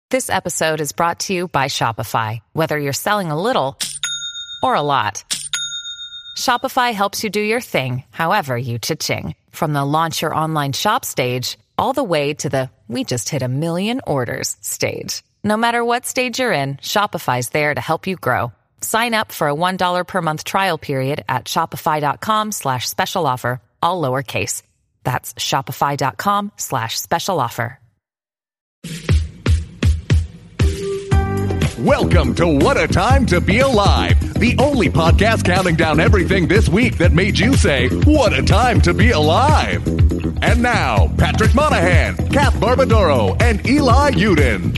This episode is brought to you by Shopify. Whether you're selling a little or a lot, Shopify helps you do your thing, however you cha-ching. From the launch your online shop stage, all the way to the we just hit 1 million orders stage. No matter what stage you're in, Shopify's there to help you grow. Sign up for a $1 per month trial period at shopify.com/special offer, all lowercase. That's shopify.com/special offer. Welcome to What a Time to Be Alive, the only podcast counting down everything this week that made you say, what a time to be alive. And now, Patrick Monahan, Kath Barbadoro, and Eli Uden.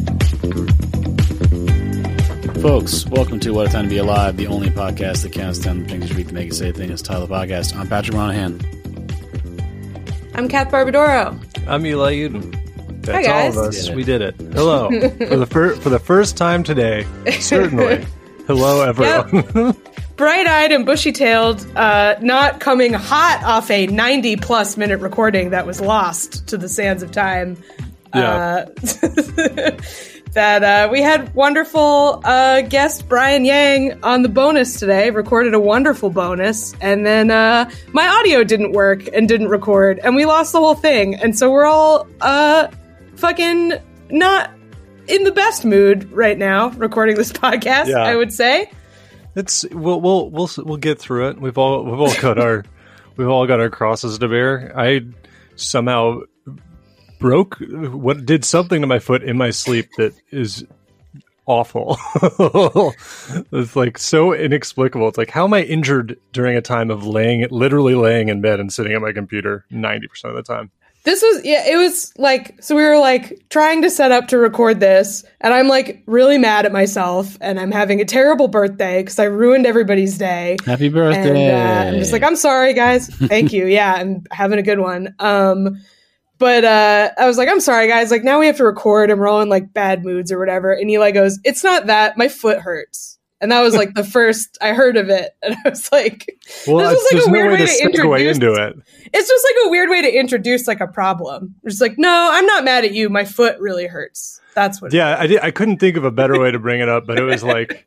Folks, welcome to What a Time to Be Alive, the only podcast that counts down the things each week to make you say things. Title of the podcast. I'm Patrick Monahan. I'm Kath Barbadoro. I'm Eli Uden. That's Hi, guys. all of us. We did it. Hello. for the first time today, certainly. Hello, everyone. Yep. Bright-eyed and bushy-tailed, not coming hot off a 90-plus minute recording that was lost to the sands of time. Yeah. That we had wonderful guest Brian Yang on the bonus today, recorded a wonderful bonus, and then my audio didn't work and didn't record, and we lost the whole thing. And so we're all fucking not in the best mood right now recording this podcast. Yeah. I would say it's we'll get through it. We've all got our crosses to bear. I somehow did something to my foot in my sleep that is awful. It's like so inexplicable. It's like, how am I injured during a time of literally laying in bed and sitting at my computer 90% of the time? It was like, so we were like trying to set up to record this, and I'm like really mad at myself, and I'm having a terrible birthday because I ruined everybody's day. Happy birthday. And I'm just like, I'm sorry, guys. Thank you. Yeah, I'm having a good one. But I was like, I'm sorry, guys. Like, now we have to record, and we're all in like bad moods or whatever. And Eli goes, it's not that. My foot hurts. And that was like the first I heard of it. And I was like, well, this was like a weird way to introduce into it. It's just like a weird way to introduce like a problem. It's like, no, I'm not mad at you. My foot really hurts. That's what. Yeah, I couldn't think of a better way to bring it up, but it was like,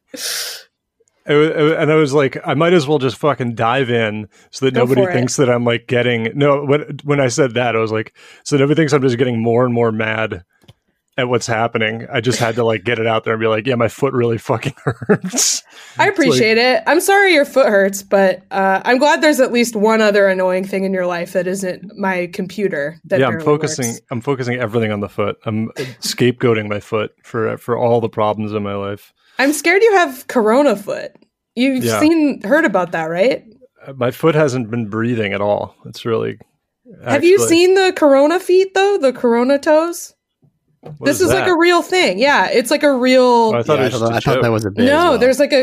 and I was like, I might as well just fucking dive in so that nobody thinks that I'm like when I said that, I was like, so nobody thinks I'm just getting more and more mad at what's happening. I just had to like get it out there and be like, yeah, my foot really fucking hurts. I appreciate it. I'm sorry your foot hurts, but I'm glad there's at least one other annoying thing in your life that isn't my computer. I'm focusing everything on the foot. I'm scapegoating my foot for all the problems in my life. I'm scared you have corona foot. You've heard about that, right? My foot hasn't been breathing at all. It's really. Have you seen the corona feet though? The corona toes? This is like a real thing. Yeah, it's like a real. Oh, I thought that was a bit. No, there's like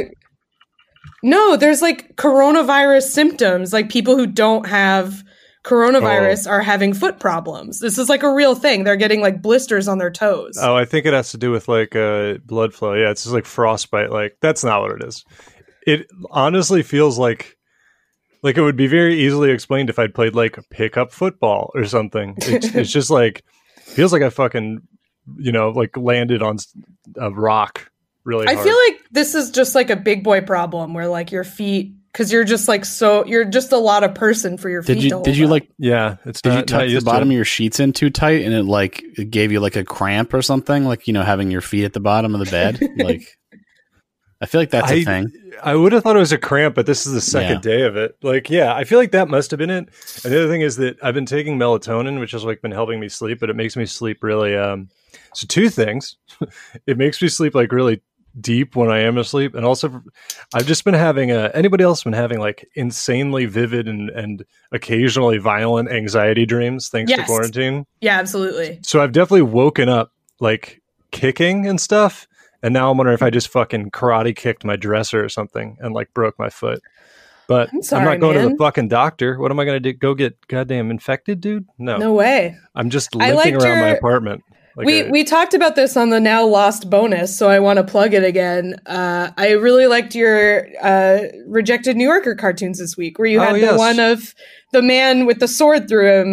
there's like coronavirus symptoms. Like people who don't have coronavirus are having foot problems. This is like a real thing. They're getting like blisters on their toes. Oh, I think it has to do with like blood flow. Yeah, it's just like frostbite. Like that's not what it is. It honestly feels like it would be very easily explained if I'd played like pickup football or something. It's just like feels like I fucking like landed on a rock really hard. I feel like this is just like a big boy problem where like your feet, because you're just like you're just a lot of person for your feet. Did you like? Yeah, did you tuck the bottom of your sheets in too tight and it gave you like a cramp or something? Like having your feet at the bottom of the bed. Like, I feel like that's a thing. I would have thought it was a cramp, but this is the second day of it. Like, yeah, I feel like that must have been it. And the other thing is that I've been taking melatonin, which has like been helping me sleep, but it makes me sleep really. So two things, it makes me sleep like really deep when I am asleep, and also I've just been having anybody else been having like insanely vivid and occasionally violent anxiety dreams thanks to quarantine? Yeah, absolutely. So I've definitely woken up like kicking and stuff, and now I'm wondering if I just fucking karate kicked my dresser or something and like broke my foot. But I'm not going to the fucking doctor. What am I going to do? Go get goddamn infected, dude? No way. I'm just limping around my apartment. Like we talked about this on the now lost bonus, so I want to plug it again. I really liked your Rejected New Yorker cartoons this week, where you had the one of the man with the sword through him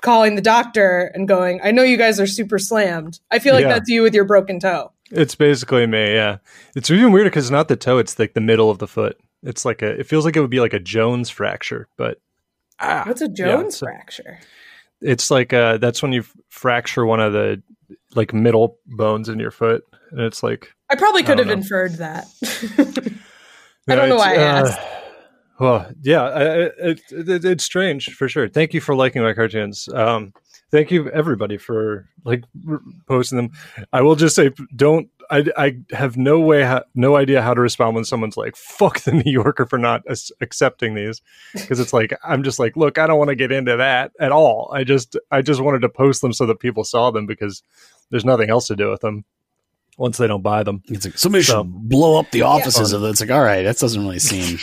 calling the doctor and going, I know you guys are super slammed. I feel like that's you with your broken toe. It's basically me, yeah. It's even weirder because it's not the toe, it's like the middle of the foot. It's like it feels like it would be like a Jones fracture, but what's a Jones fracture? It's like that's when you fracture one of the like middle bones in your foot, and it's like I probably could have inferred that. I don't know why I asked. Well, yeah, it's strange for sure. Thank you for liking my cartoons. Thank you everybody for like posting them. I will just say, I have no idea how to respond when someone's like, fuck the New Yorker for not accepting these. Because it's like, I'm just like, look, I don't want to get into that at all. I just wanted to post them so that people saw them because there's nothing else to do with them once they don't buy them. It's like, somebody should blow up the offices of it. It's like, all right, that doesn't really seem...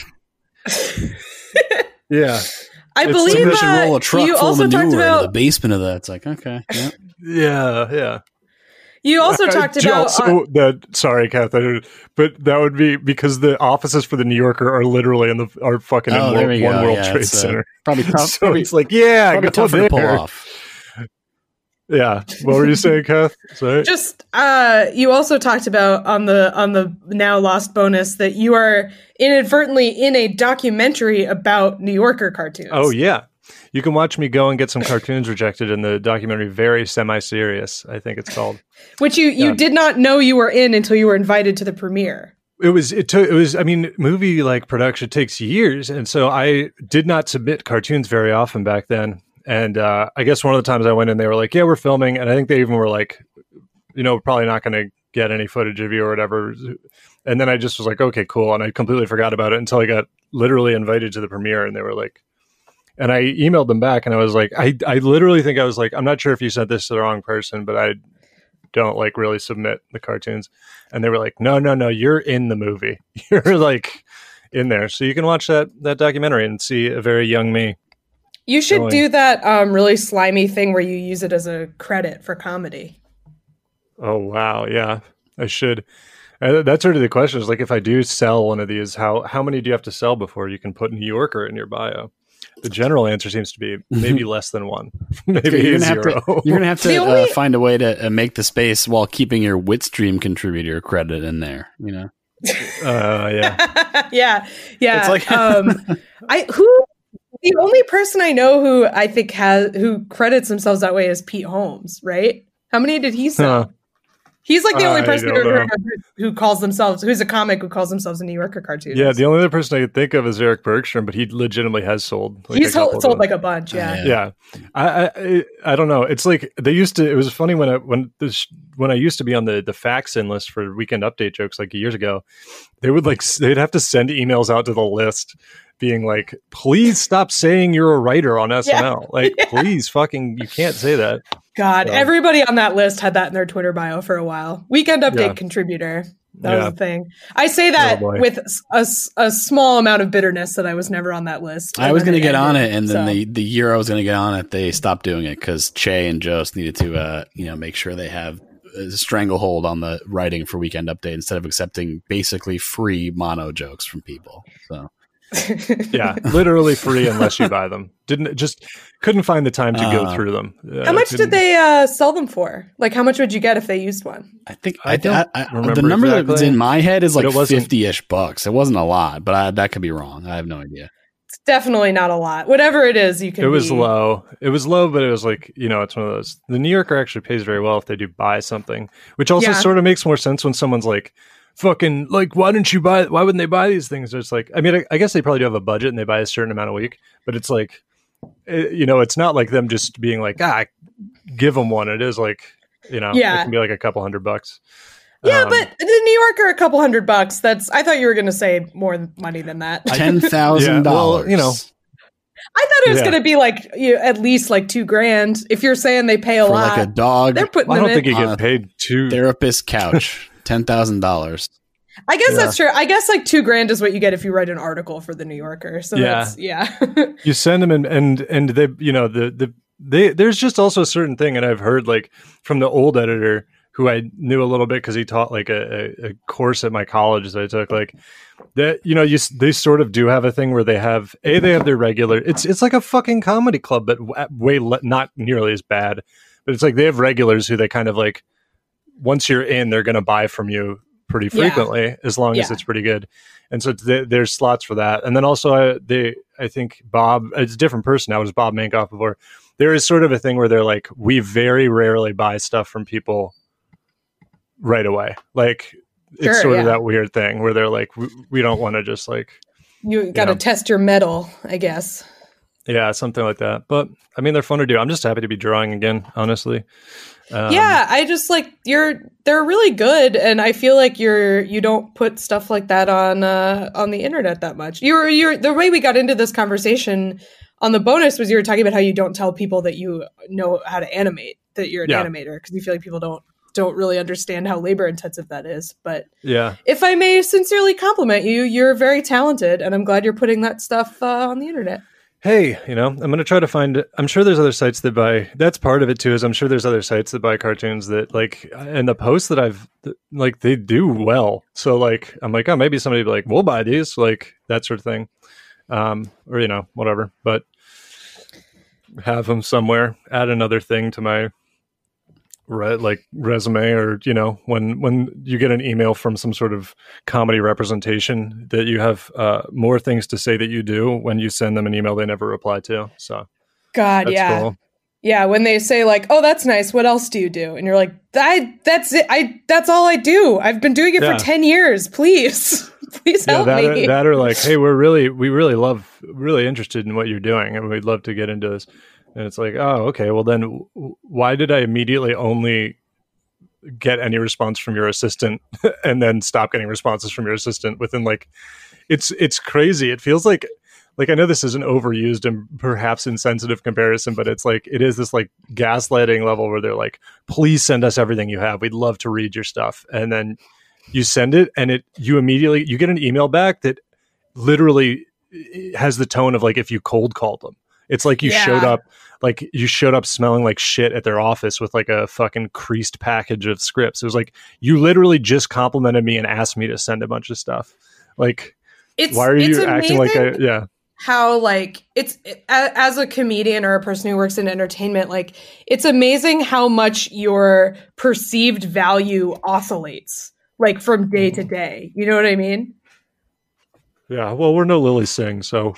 Yeah. I believe somebody should roll a truck you full also of talked manure about into the basement of that. It's like, okay. Yeah. You also talked about... sorry, Kath, but that would be because the offices for the New Yorker are literally are fucking in One World Trade Center. Probably tough. So it's like, yeah, go tougher to pull off. Yeah. What were you saying, Kath? Sorry. Just you also talked about on the now lost bonus that you are inadvertently in a documentary about New Yorker cartoons. Oh yeah. You can watch me go and get some cartoons rejected in the documentary Very Semi-Serious, I think it's called. Which you did not know you were in until you were invited to the premiere. It was I mean, movie like production takes years, and so I did not submit cartoons very often back then. And I guess one of the times I went in, they were like, yeah, we're filming. And I think they even were like, probably not going to get any footage of you or whatever. And then I just was like, okay, cool. And I completely forgot about it until I got literally invited to the premiere. And they were like, and I emailed them back and I was like, I literally think I was like, I'm not sure if you sent this to the wrong person, but I don't like really submit the cartoons. And they were like, no, you're in the movie. You're like in there. So you can watch that documentary and see a very young me. You should do that really slimy thing where you use it as a credit for comedy. Oh, wow. Yeah, I should. That's sort of the question is like, if I do sell one of these, how many do you have to sell before you can put New Yorker in your bio? The general answer seems to be maybe less than one. Maybe you're zero. You're going to have to find a way to make the space while keeping your Witstream contributor credit in there, Yeah. Yeah. It's like... The only person I know who I think who credits themselves that way is Pete Holmes, right? How many did he sell? He's like the only person who calls themselves, who's a comic who calls themselves a New Yorker cartoonist. Yeah, the only other person I could think of is Eric Bergstrom, but he legitimately has sold. He's sold like a bunch, yeah. Yeah. I don't know. It's like they used to. It was funny when I used to be on the fax in list for Weekend Update jokes like years ago. They'd have to send emails out to the list being like, please stop saying you're a writer on SNL. Please fucking, you can't say that. God, everybody on that list had that in their Twitter bio for a while. Weekend Update contributor. That was the thing. I say that with a small amount of bitterness that I was never on that list. I was going to get on it, and then the year I was going to get on it, they stopped doing it because Che and Jost needed to make sure they have a stranglehold on the writing for Weekend Update instead of accepting basically free mono jokes from people. So. Yeah, literally free unless you buy them. Couldn't find the time to go through them. How much did they sell them for? Like, how much would you get if they used one? I think the number that's in my head is like $50-ish bucks. It wasn't a lot, but that could be wrong. I have no idea. It's definitely not a lot. Whatever it is, you can. It was low. It was low, but it was like, it's one of those. The New Yorker actually pays very well if they do buy something, which also sort of makes more sense when someone's like, fucking, like, why wouldn't they buy these things? It's like, I mean, I guess they probably do have a budget and they buy a certain amount a week, but it's like, it's not like them just being like, give them one. It is like, it can be like a couple $100. Yeah, but the New Yorker, a couple $100. I thought you were going to say more money than that. $10,000. Well, I thought it was going to be like at least like $2,000. If you're saying they pay a lot, like a dog, they're putting. I don't think you get get paid therapist couch. $10,000. I guess that's true. I guess like $2,000 is what you get if you write an article for the New Yorker. So you send them and they, there's just also a certain thing, and I've heard like from the old editor who I knew a little bit because he taught like a course at my college that I took. Like that, they sort of do have a thing where they have their regular. It's like a fucking comedy club, but not nearly as bad. But it's like they have regulars who they kind of like. Once you're in, they're going to buy from you pretty frequently, as long as it's pretty good. And so there's slots for that. And then also, I think Bob, it's a different person now. It was Bob Mankoff before. There is sort of a thing where they're like, we very rarely buy stuff from people right away. Like, it's sort of that weird thing where they're like, we don't want to just like... You got to test your mettle, I guess. Yeah, something like that. But, I mean, they're fun to do. I'm just happy to be drawing again, honestly. I just like they're really good, and I feel like you don't put stuff like that on the internet that much. You're the way we got into this conversation on the bonus was you were talking about how you don't tell people that you know how to animate, that you're an animator, because you feel like people don't really understand how labor intensive that is. But if I may sincerely compliment you, you're very talented, and I'm glad you're putting that stuff on the internet. Hey, I'm going to try to find, I'm sure there's other sites that buy, that's part of it too, is I'm sure there's other sites that buy cartoons that like, and the posts that I've, like, they do well. So like, I'm like, oh, maybe somebody will be like, we'll buy these, like that sort of thing. Or, whatever, but have them somewhere, add another thing to my resume, or when you get an email from some sort of comedy representation that you have more things to say that you do when you send them an email they never reply to. So that's cool. Yeah, when they say like, oh, that's nice, what else do you do? And you're like, that's it, that's all I do, I've been doing it for 10 years, please help me. That or like, hey, we really interested in what you're doing, and we'd love to get into this. And it's like, oh, okay, well then why did I immediately only get any response from your assistant and then stop getting responses from your assistant within like, it's crazy. It feels like I know this is an overused and perhaps insensitive comparison, but it's like, it is this like gaslighting level where they're like, please send us everything you have. We'd love to read your stuff. And then you send it, and you get an email back that literally has the tone of like if you cold called them. It's like you showed up smelling like shit at their office with like a fucking creased package of scripts. It was like, you literally just complimented me and asked me to send a bunch of stuff. Like, why are you acting like how like as a comedian or a person who works in entertainment, like it's amazing how much your perceived value oscillates like from day to day. You know what I mean? Yeah. Well, we're no Lily Singh, so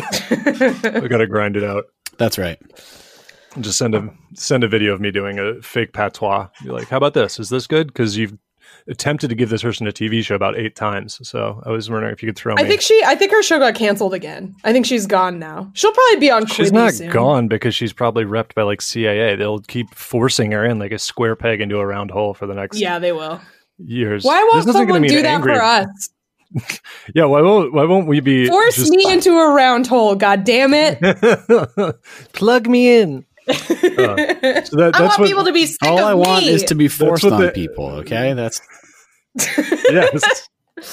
I got to grind it out. That's right. Just send a video of me doing a fake patois. Be like, how about this? Is this good? Because you've attempted to give this person a TV show about 8 times. So I was wondering if you could throw me. I think her show got canceled again. I think she's gone now. She'll probably be on Quibi soon. She's not gone because she's probably repped by like CAA. They'll keep forcing her in like a square peg into a round hole for the next they will. Years. Why won't someone do that for us? Yeah, why won't we be force me into a round hole? God damn it! Plug me in. I want people to be sick of me. All I want is to be forced on people. Okay, that's yes.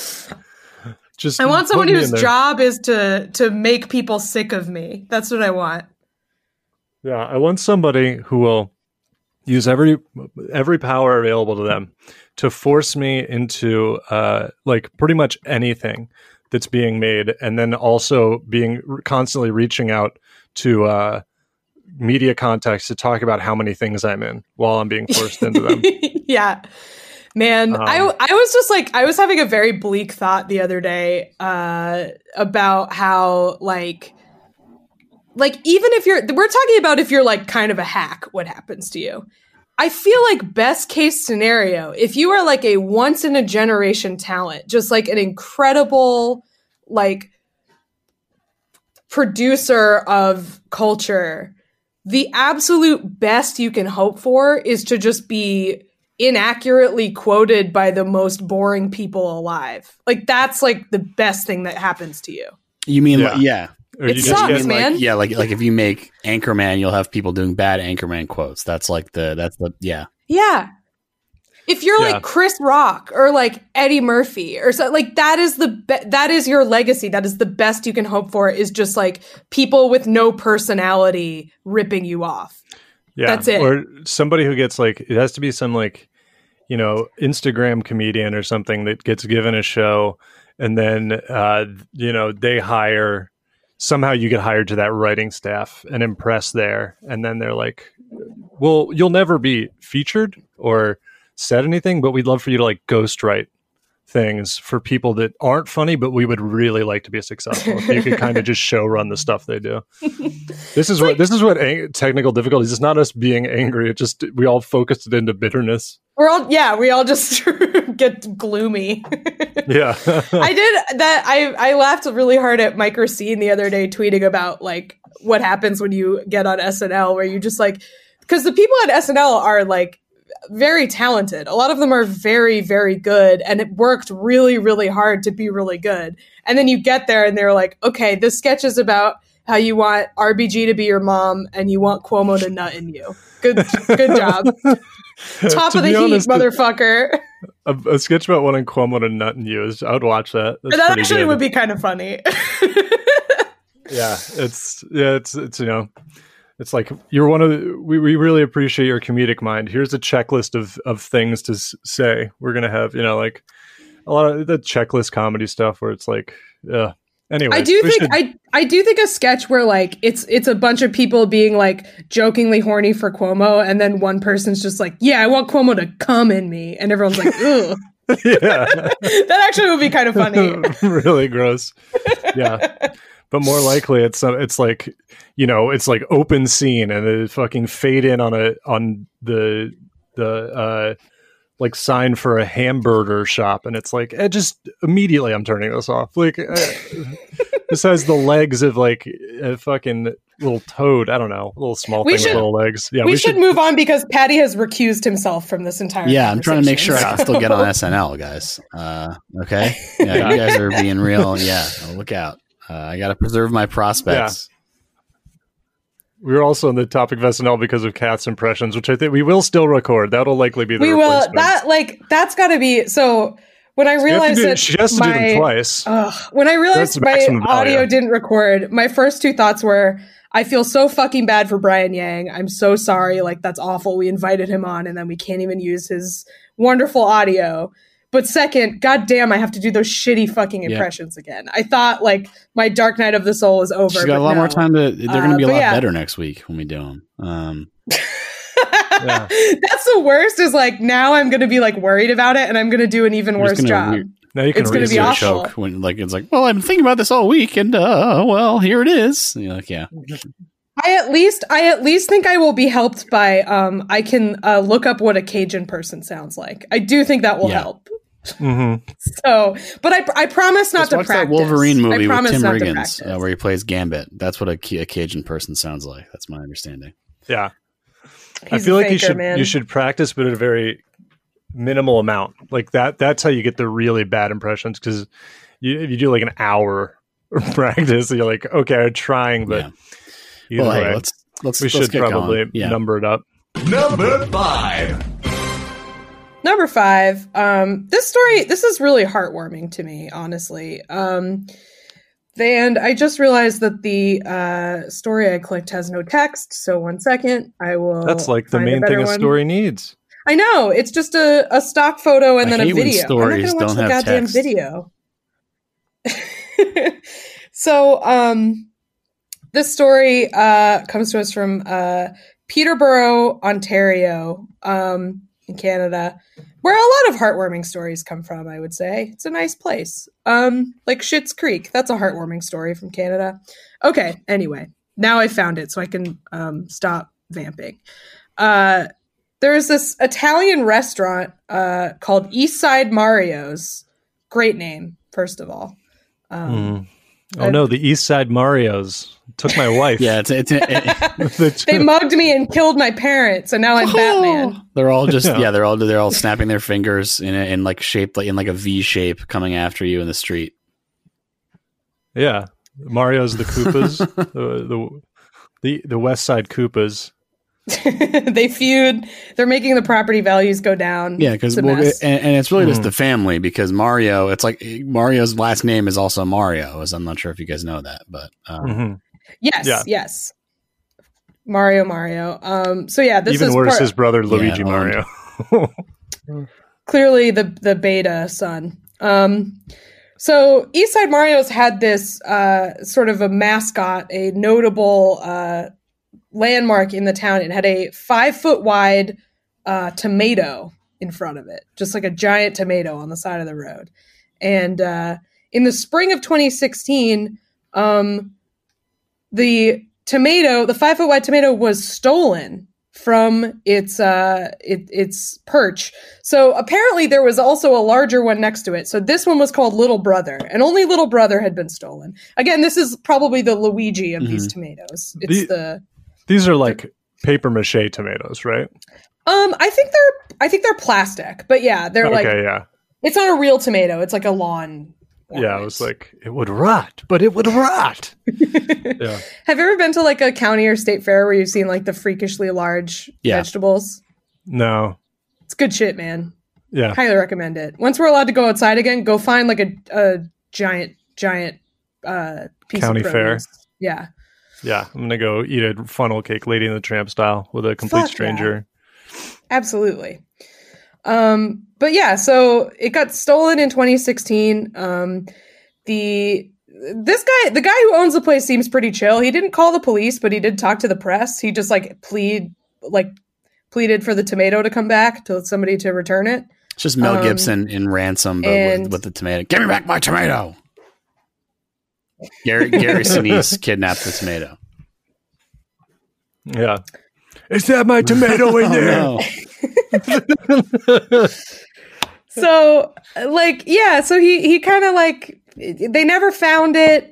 I want someone whose job is to make people sick of me. That's what I want. Yeah, I want somebody who will use every power available to them to force me into like pretty much anything that's being made, and then also being constantly reaching out to media contacts to talk about how many things I'm in while I'm being forced into them. Yeah, man. I was just like, I was having a very bleak thought the other day about how like even if we're talking about if you're like kind of a hack, what happens to you? I feel like best case scenario, if you are like a once in a generation talent, just like an incredible like producer of culture, the absolute best you can hope for is to just be inaccurately quoted by the most boring people alive. Like that's like the best thing that happens to you. You mean yeah. Or it sucks, man. Like if you make Anchorman, you'll have people doing bad Anchorman quotes. That's the Yeah. If you're like Chris Rock or like Eddie Murphy or so, like that is that is your legacy. That is the best you can hope for, is just like people with no personality ripping you off. Yeah. That's it. Or somebody who gets like, it has to be some like, Instagram comedian or something that gets given a show, and then they hire, somehow you get hired to that writing staff and impress there, and then they're like, well, you'll never be featured or said anything, but we'd love for you to like ghostwrite things for people that aren't funny, but we would really like to be successful. If you could kind of just show run the stuff they do. This is what technical difficulties. It's not us being angry. It just, we all focused it into bitterness. We all just get gloomy. Yeah. I did that. I laughed really hard at Mike Racine the other day tweeting about like what happens when you get on SNL, where you just like, because the people at SNL are like very talented. A lot of them are very, very good, and it worked really, really hard to be really good. And then you get there and they're like, okay, this sketch is about how you want RBG to be your mom and you want Cuomo to nut in you. Good job. Top of the heap, motherfucker. A sketch about wanting Cuomo to nut in you I would watch that. That actually would be kind of funny. Yeah, it's it's like, you're one of the, we really appreciate your comedic mind. Here's a checklist of things to say. We're gonna have like a lot of the checklist comedy stuff where it's like, anyway. I do think a sketch where like it's a bunch of people being like jokingly horny for Cuomo, and then one person's just like, yeah, I want Cuomo to come in me, and everyone's like, ugh. Yeah, that actually would be kind of funny. Really gross. Yeah. But more likely, it's like, it's like open scene, and they fucking fade in on the like sign for a hamburger shop, and it's like, just immediately I'm turning this off. Like, this has the legs of like a fucking little toad. I don't know, little small thing with little legs. Yeah, we should move on because Patty has recused himself from this entire. Yeah, I'm trying to make sure I can still get on SNL, guys. Okay, yeah, you guys are being real. Yeah, look out. I got to preserve my prospects. Yeah. We're also on the topic of SNL because of Kath's impressions, which I think we will still record. That'll likely be the replacement. That's got to be. So when I realized that she has to do them twice. When I realized my audio didn't record, my first two thoughts were, I feel so fucking bad for Brian Yang. I'm so sorry. Like, that's awful. We invited him on and then we can't even use his wonderful audio. But second, goddamn, I have to do those shitty fucking impressions again. I thought like my Dark Night of the Soul is over. She's got a lot more time to. They're going to be a lot better next week when we do them. That's the worst. Is like now I'm going to be like worried about it, and I'm going to do an even worse job. Now you can it's going to be awful. Choke when like it's like, well, I've been thinking about this all week, and well, here it is. And you're like, yeah. I at least think I will be helped by I can look up what a Cajun person sounds like. I do think that will help. Mm-hmm. So, but I promise not to practice. That Wolverine movie with Tim Riggins where he plays Gambit. That's what a Cajun person sounds like. That's my understanding. Yeah, I feel like you should practice, but at a very minimal amount. Like that. That's how you get the really bad impressions, because if you do like an hour practice, you're like, okay, I'm trying, but either way, we should probably number it up. Number 5. Number 5, this is really heartwarming to me, honestly. And I just realized that the story I clicked has no text, so 1 second, I will. That's like the main thing a story needs. I know, it's just a stock photo and then a video. Stories don't have goddamn text. Video. So, this story comes to us from Peterborough, Ontario, in Canada, where a lot of heartwarming stories come from, I would say. It's a nice place. Like Schitt's Creek. That's a heartwarming story from Canada. Okay, anyway. Now I found it, so I can stop vamping. There's this Italian restaurant called Eastside Mario's. Great name, first of all. Oh no, the Eastside Mario's took my wife. Yeah, they mugged me and killed my parents, and now I'm Batman. They're all just they're all snapping their fingers in like shape, like in like a V shape, coming after you in the street. Yeah, Mario's the Koopas, the West Side Koopas. They feud. They're making the property values go down. Yeah, because and it's really just the family, because Mario. It's like Mario's last name is also Mario. As I'm not sure if you guys know that, but yes, Mario. So yeah, this even is worse. His brother Luigi Mario. clearly the beta son. So Eastside Mario's had this sort of a mascot, a notable landmark in the town. It had a 5-foot wide tomato in front of it, just like a giant tomato on the side of the road. And in the spring of 2016, the 5-foot wide tomato was stolen from its perch. So apparently there was also a larger one next to it. So this one was called Little Brother, and only Little Brother had been stolen. Again, this is probably the Luigi of these tomatoes. It's these are like paper mache tomatoes, right? I think they're plastic, but yeah, they're it's not a real tomato. It's like a lawn. Yeah, I was like, it would rot, but it would rot. Yeah. Have you ever been to like a county or state fair where you've seen like the freakishly large vegetables? No. It's good shit, man. Yeah. Highly recommend it. Once we're allowed to go outside again, go find like a giant piece county of produce. fair. Yeah. Yeah. I'm going to go eat a funnel cake Lady in the Tramp style with a complete stranger. Yeah. Absolutely. But yeah, so it got stolen in 2016. The guy who owns the place seems pretty chill. He didn't call the police, but he did talk to the press. He just pleaded for the tomato to come back, to somebody to return it. It's just Mel Gibson in Ransom, but with the tomato. Give me back my tomato. Gary Sinise kidnapped the tomato. Yeah. Is that my tomato in there? No. So he kind of they never found it.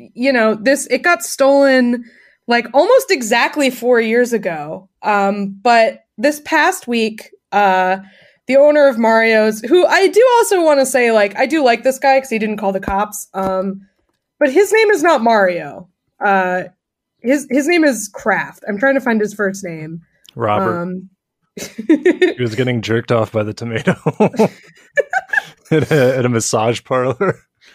It got stolen like almost exactly 4 years ago. But this past week, the owner of Mario's, who I do also want to say, I do like this guy because he didn't call the cops. But his name is not Mario. His name is Kraft. I'm trying to find his first name. Robert. He was getting jerked off by the tomato at a massage parlor.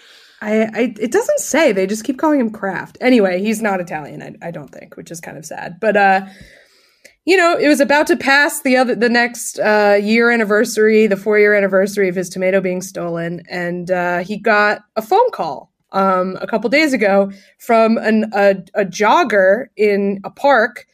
It doesn't say. They just keep calling him Kraft. Anyway, he's not Italian, I don't think, which is kind of sad. But it was about to pass the next year anniversary, the 4-year anniversary of his tomato being stolen, and he got a phone call a couple days ago from a jogger in a park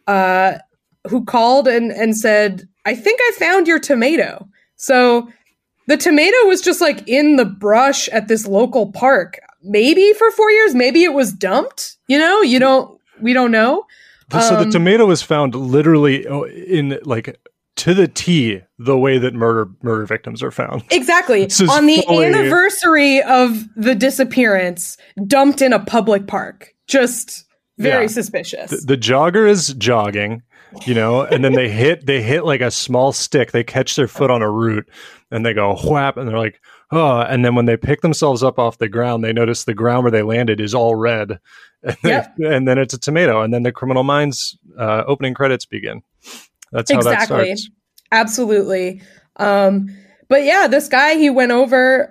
who called and said, "I think I found your tomato." So the tomato was just in the brush at this local park, maybe for 4 years. Maybe it was dumped. We don't know. So the tomato was found literally in to the T, the way that murder victims are found. Exactly. On the anniversary of the disappearance, dumped in a public park. Just very suspicious. The jogger is jogging, and then they hit like a small stick. They catch their foot on a root and they go whap, and they're like, oh. And then when they pick themselves up off the ground, they notice the ground where they landed is all red. And then it's a tomato. And then the Criminal Minds opening credits begin. That's how that starts. Absolutely. But yeah, this guy, he went over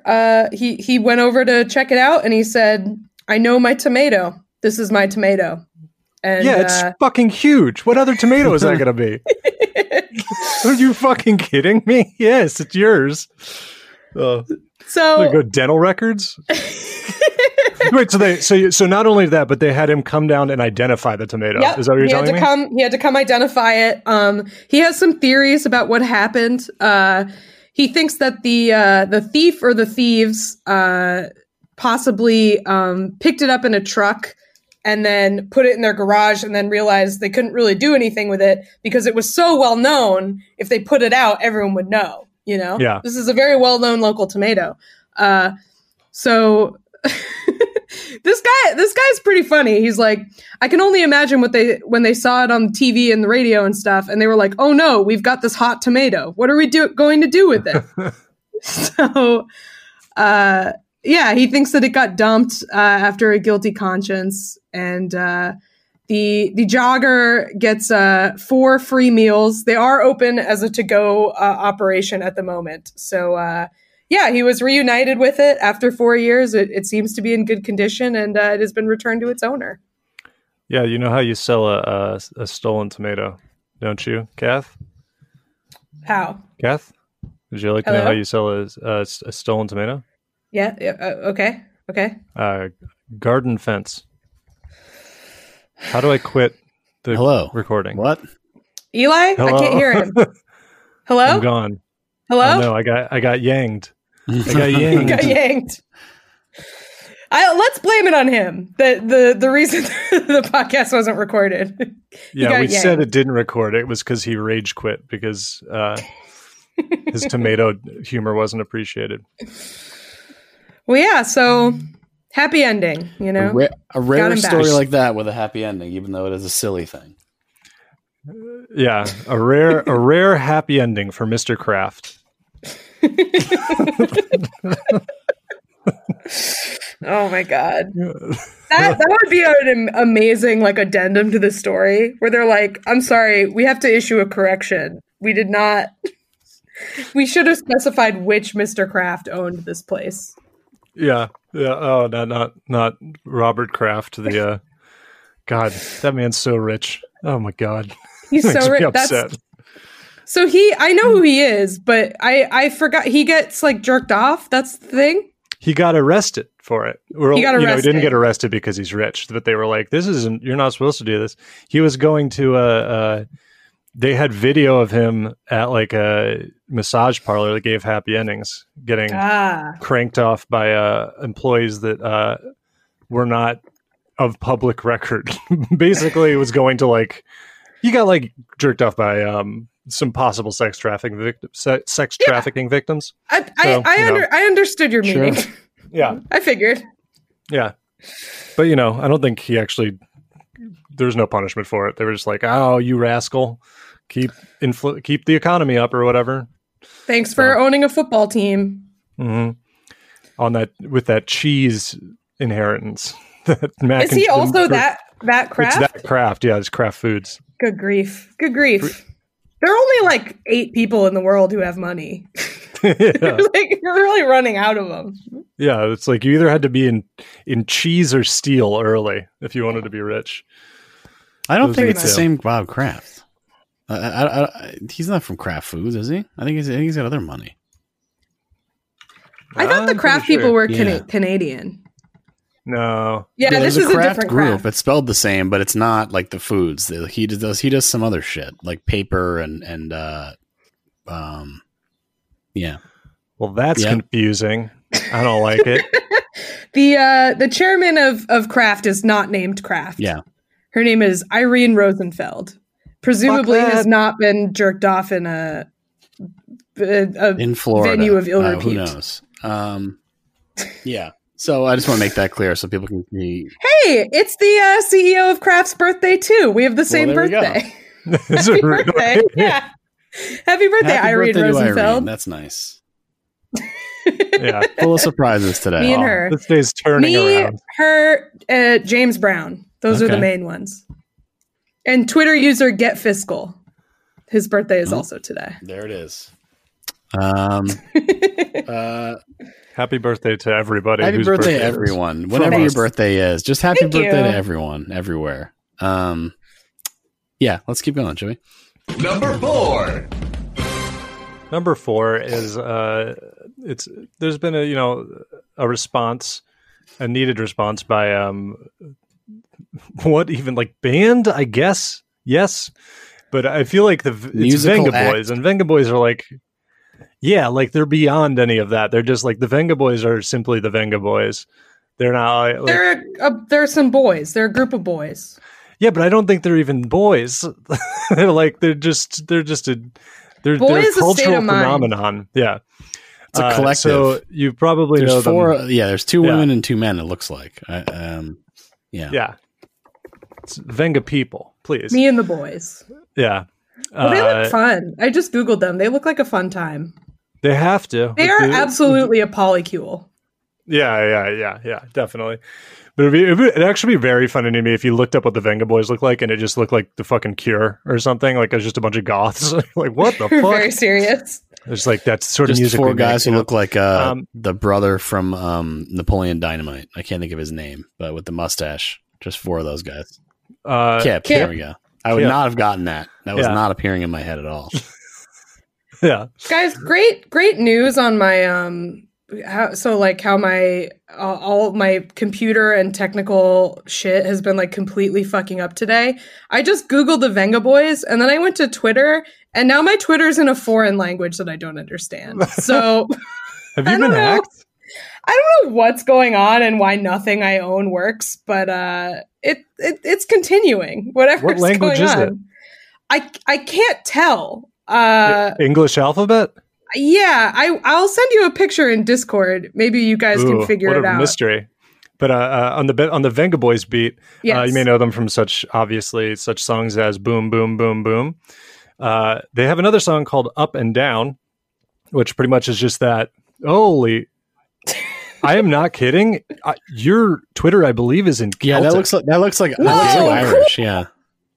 to check it out, and he said, "I know my tomato. This is my tomato." And yeah, it's fucking huge. What other tomato is that going to be? Are you fucking kidding me? Yes, it's yours. So go dental records. Wait, so not only that, but they had him come down and identify the tomato. Yep. Is that what you're telling me? He had to come identify it. He has some theories about what happened. He thinks that the thief or the thieves possibly picked it up in a truck and then put it in their garage, and then realized they couldn't really do anything with it because it was so well known. If they put it out, everyone would know. Yeah. This is a very well known local tomato. So this guy's pretty funny. He's like, I can only imagine when they saw it on TV and the radio and stuff, and they were like, "Oh no, we've got this hot tomato. What are we going to do with it?" So, yeah, he thinks that it got dumped after a guilty conscience, and the jogger gets 4 free meals. They are open as a to-go operation at the moment. So, yeah, he was reunited with it after 4 years. It seems to be in good condition, and it has been returned to its owner. Yeah, you know how you sell a stolen tomato, don't you, Kath? How? Kath? Would you like to know how you sell a stolen tomato? Yeah. Okay. Garden fence. How do I quit the recording? What? Eli? Hello? I can't hear him. Hello? I'm gone. Hello? Oh, no, I got yanked. You got yanked. Let's blame it on him. The reason the podcast wasn't recorded. Yeah, we said it didn't record. It was because he rage quit because his tomato humor wasn't appreciated. Well, yeah. So happy ending. You know, a rare story like that with a happy ending, even though it is a silly thing. Yeah, a rare happy ending for Mr. Kraft. Oh my god, that would be an amazing addendum to the story where they're like, "I'm sorry, we have to issue a correction. We did not. We should have specified which Mr. Kraft owned this place." Yeah. Oh, not Robert Kraft. The God, that man's so rich. Oh my god, he's so rich. So I know who he is, but I forgot he gets jerked off. That's the thing. He got arrested for it. He got arrested. He didn't get arrested because he's rich, but they were like, you're not supposed to do this. He was going to they had video of him at a massage parlor that gave happy endings, getting cranked off by employees that were not of public record. Basically, it was going to he got jerked off by some possible sex trafficking victims. I understood your meaning. Sure. Yeah, I figured. Yeah, but I don't think he actually. There's no punishment for it. They were just like, "Oh, you rascal, keep the economy up or whatever." Thanks for owning a football team. Mm-hmm. On that with that cheese inheritance. That Is he also that Kraft? It's that Kraft. Yeah, it's Kraft Foods. Good grief. There are only 8 people in the world who have money. Yeah. You're really running out of them. Yeah, it's you either had to be in cheese or steel early if you wanted to be rich. I don't think it's the same Bob Kraft. He's not from Kraft Foods, is he? I think he's got other money. I thought the Kraft people were Canadian. No. Yeah, this is a different group. Kraft. It's spelled the same, but it's not like the foods. He does some other shit like paper and yeah. Well, that's confusing. I don't like it. The chairman of Kraft is not named Kraft. Yeah. Her name is Irene Rosenfeld. Presumably has not been jerked off in a in Florida venue of ill repute. Who knows? Yeah. So I just want to make that clear so people can see. Hey, it's the CEO of Kraft's birthday too. We have the same birthday. Happy birthday! Yeah, happy birthday, Irene Rosenfeld. Irene. That's nice. Yeah, full of surprises today. Me and her. This day's turning around. Her, James Brown. Those are the main ones. And Twitter user Get Fiscal. His birthday is also today. There it is. Happy birthday to everybody. Happy birthday to everyone. Whatever your birthday is. Just happy birthday to everyone, everywhere. Yeah, let's keep going, shall we? Number 4. Number 4 is there's been a response, a needed response by band, I guess. Yes. But I feel like it's Venga Boys, and Venga Boys are they're beyond any of that. They're just the Venga Boys are simply the Venga Boys. They're not they're some boys. They're a group of boys. Yeah, but I don't think they're even boys. they're just a cultural phenomenon. Yeah. It's a collective. So you probably know them. Yeah, there's 2 women and 2 men, it looks like. Yeah. Yeah. It's Venga people, please. Me and the boys. Yeah. Well, they look fun. I just Googled them. They look like a fun time. They have to. They are absolutely a polycule. Yeah, definitely. But it'd actually be very funny to me if you looked up what the Venga Boys look like and it just looked like the fucking Cure or something. Like it's just a bunch of goths. Like, what the fuck? Very serious. It's that sort of just music. 4 guys who look like the brother from Napoleon Dynamite. I can't think of his name, but with the mustache. Just 4 of those guys. Kip. There we go. I would not have gotten that. That was not appearing in my head at all. Yeah, guys, great news on my how my all my computer and technical shit has been like completely fucking up today. I just Googled the Venga Boys and then I went to Twitter and now my Twitter's in a foreign language that I don't understand. So have you been hacked? I don't know what's going on and why nothing I own works, but it's continuing. Whatever's what language going is on. It? I can't tell. English alphabet? Yeah, I'll send you a picture in Discord. Maybe you guys can figure it out. Mystery. But on the Venga Boys beat, yes. You may know them from such songs as Boom Boom Boom Boom. They have another song called Up and Down, which pretty much is just that. Holy, I am not kidding. Your Twitter, I believe, is in Celtic. Yeah, that looks like Irish. Yeah,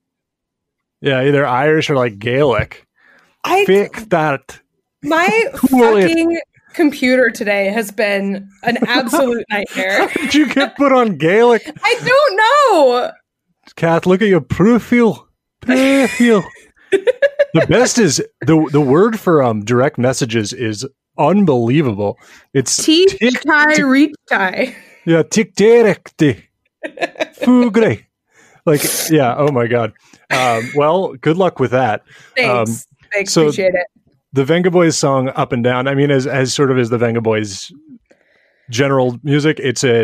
either Irish or like Gaelic. Fake that. My fucking computer today has been an absolute nightmare. How did you get put on Gaelic? I don't know. Kath, look at your profile. The best is the word for direct messages is unbelievable. It's Reach-tie. Yeah, tic-directi. Fugre. Like, yeah, oh my God. Well, good luck with that. Thanks, appreciate it. The Venga Boys song Up and Down, I mean, as sort of as the Venga Boys general music, it's a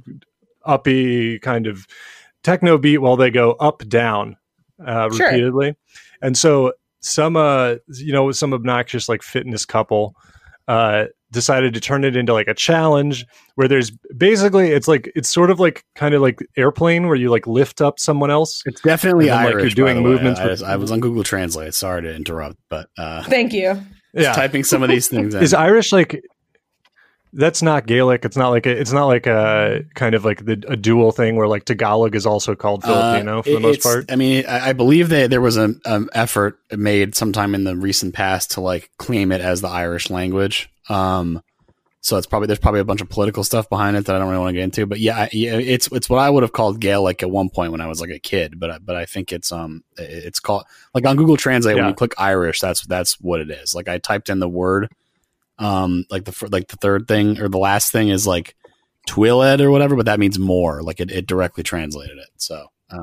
uppy kind of techno beat while they go up, down repeatedly. Sure. And so some obnoxious like fitness couple decided to turn it into like a challenge where there's basically it's sort of like kind of like Airplane where you like lift up someone else. It's definitely Irish. Like you're doing movements. I was on Google Translate. Sorry to interrupt, but thank you. Yeah, typing some of these things in. Is Irish like that's not Gaelic? It's not like a kind of like a dual thing where like Tagalog is also called Filipino for the most part. I mean, I believe that there was an effort made sometime in the recent past to like claim it as the Irish language. So there's probably a bunch of political stuff behind it that I don't really want to get into. But yeah, it's what I would have called Gaelic at one point when I was like a kid. But I think it's called like on Google Translate when you click Irish, that's what it is. Like I typed in the word. Like the third thing or the last thing is like Twiled or whatever, but that means more. Like it directly translated it. So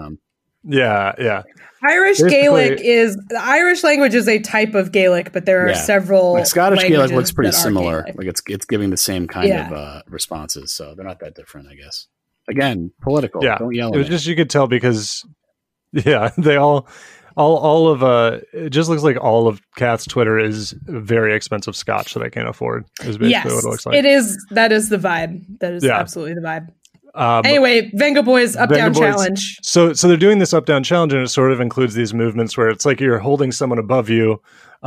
yeah. Irish Gaelic is the Irish language is a type of Gaelic, but there are several. Like Scottish Gaelic looks pretty similar. Gaelic. Like it's giving the same kind of responses, so they're not that different, I guess. Again, political. Yeah, don't yell. It was just you could tell because they all of it just looks like all of Kath's Twitter is very expensive scotch that I can't afford. Is basically what it looks like. It is. That is the vibe. That is absolutely the vibe. Anyway, Venga Boys Up Down Challenge. So they're doing this Up Down Challenge, and it sort of includes these movements where it's like you're holding someone above you.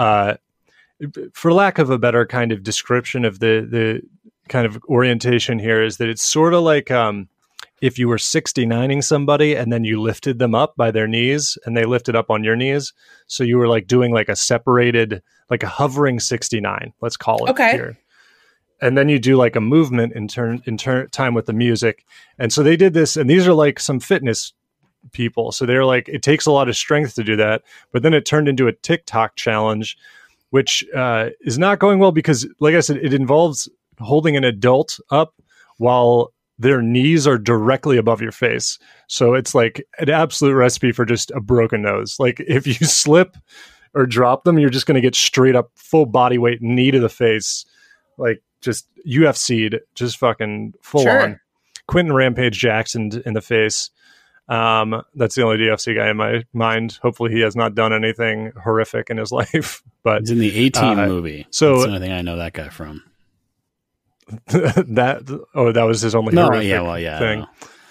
For lack of a better kind of description of the kind of orientation here, is that it's sort of like if you were 69ing somebody and then you lifted them up by their knees and they lifted up on your knees. So you were like doing like a separated, like a hovering 69, let's call it here. And then you do like a movement in time with the music. And so they did this, and these are like some fitness people. So they're like, it takes a lot of strength to do that. But then it turned into a TikTok challenge, which is not going well because, like I said, it involves holding an adult up while their knees are directly above your face. So it's like an absolute recipe for just a broken nose. Like if you slip or drop them, you're just going to get straight up full body weight knee to the face. Like, just UFC'd, just fucking full on. Quentin Rampage Jackson in the face. That's the only UFC guy in my mind. Hopefully he has not done anything horrific in his life. But he's in the A-Team movie. So that's the only thing I know that guy from. that was his only horrific thing.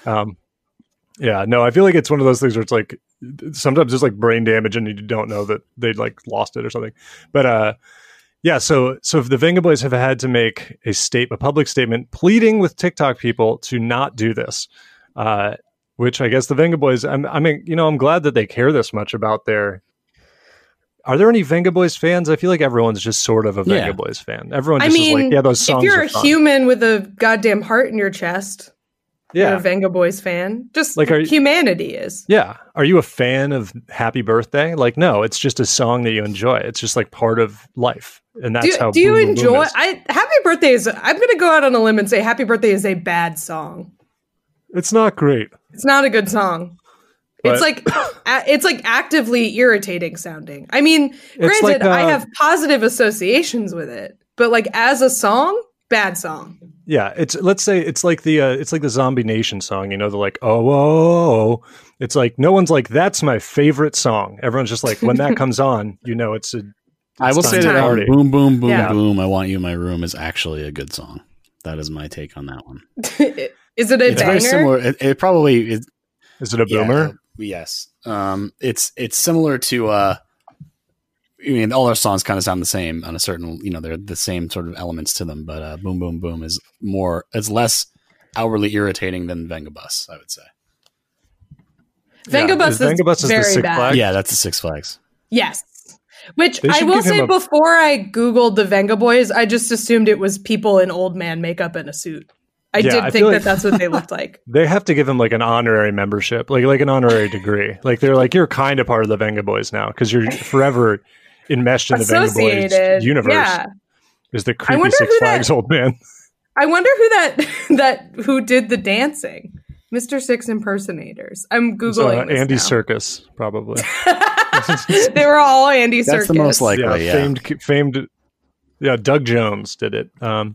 I feel like it's one of those things where it's like sometimes there's like brain damage and you don't know that they like lost it or something. But so if the Venga Boys have had to make a public statement pleading with TikTok people to not do this, which I guess the Venga Boys, I'm glad that they care this much about their. Are there any Venga Boys fans? I feel like everyone's just sort of a Venga Boys fan. Everyone just is like, those songs. If you're are a fun. Human with a goddamn heart in your chest, You're a Venga Boys fan. Just like humanity is. Yeah. Are you a fan of Happy Birthday? Like, no, it's just a song that you enjoy. It's just like part of life. And that's how do you Boom Boom enjoy Boom is. Happy Birthday is, I'm going to go out on a limb and say Happy Birthday is a bad song. It's not great. It's not a good song. But it's like actively irritating sounding. I mean, granted, like, I have positive associations with it, but like as a song, bad song. Yeah, let's say it's like the Zombie Nation song, you know, they're like, oh. It's like no one's like, that's my favorite song. Everyone's just like, when that comes on, you know, I will say that Boom Boom Boom Boom, I Want You in My Room is actually a good song. That is my take on that one. Is it a it's banger? Very similar. It probably is. Is it a boomer? Yes. It's similar to I mean, all our songs kind of sound the same on a certain, you know, they're the same sort of elements to them, but Boom Boom Boom is it's less outwardly irritating than Venga Bus, I would say. Venga Bus is very Six bad. Flags? Yeah, that's the Six Flags. Yes. Which I will say, before I Googled the Venga Boys, I just assumed it was people in old man makeup and a suit. I did think that that's what they looked like. They have to give him like an honorary membership, like an honorary degree. Like they're like, you're kind of part of the Venga Boys now because you're forever enmeshed in the Venga Boys universe. Yeah. Is the creepy Six Flags old man. I wonder who who did the dancing. Mr. Six impersonators. I'm Googling this Andy now. Serkis, probably. They were all Andy Serkis. That's the most likely, famed. Yeah, Doug Jones did it.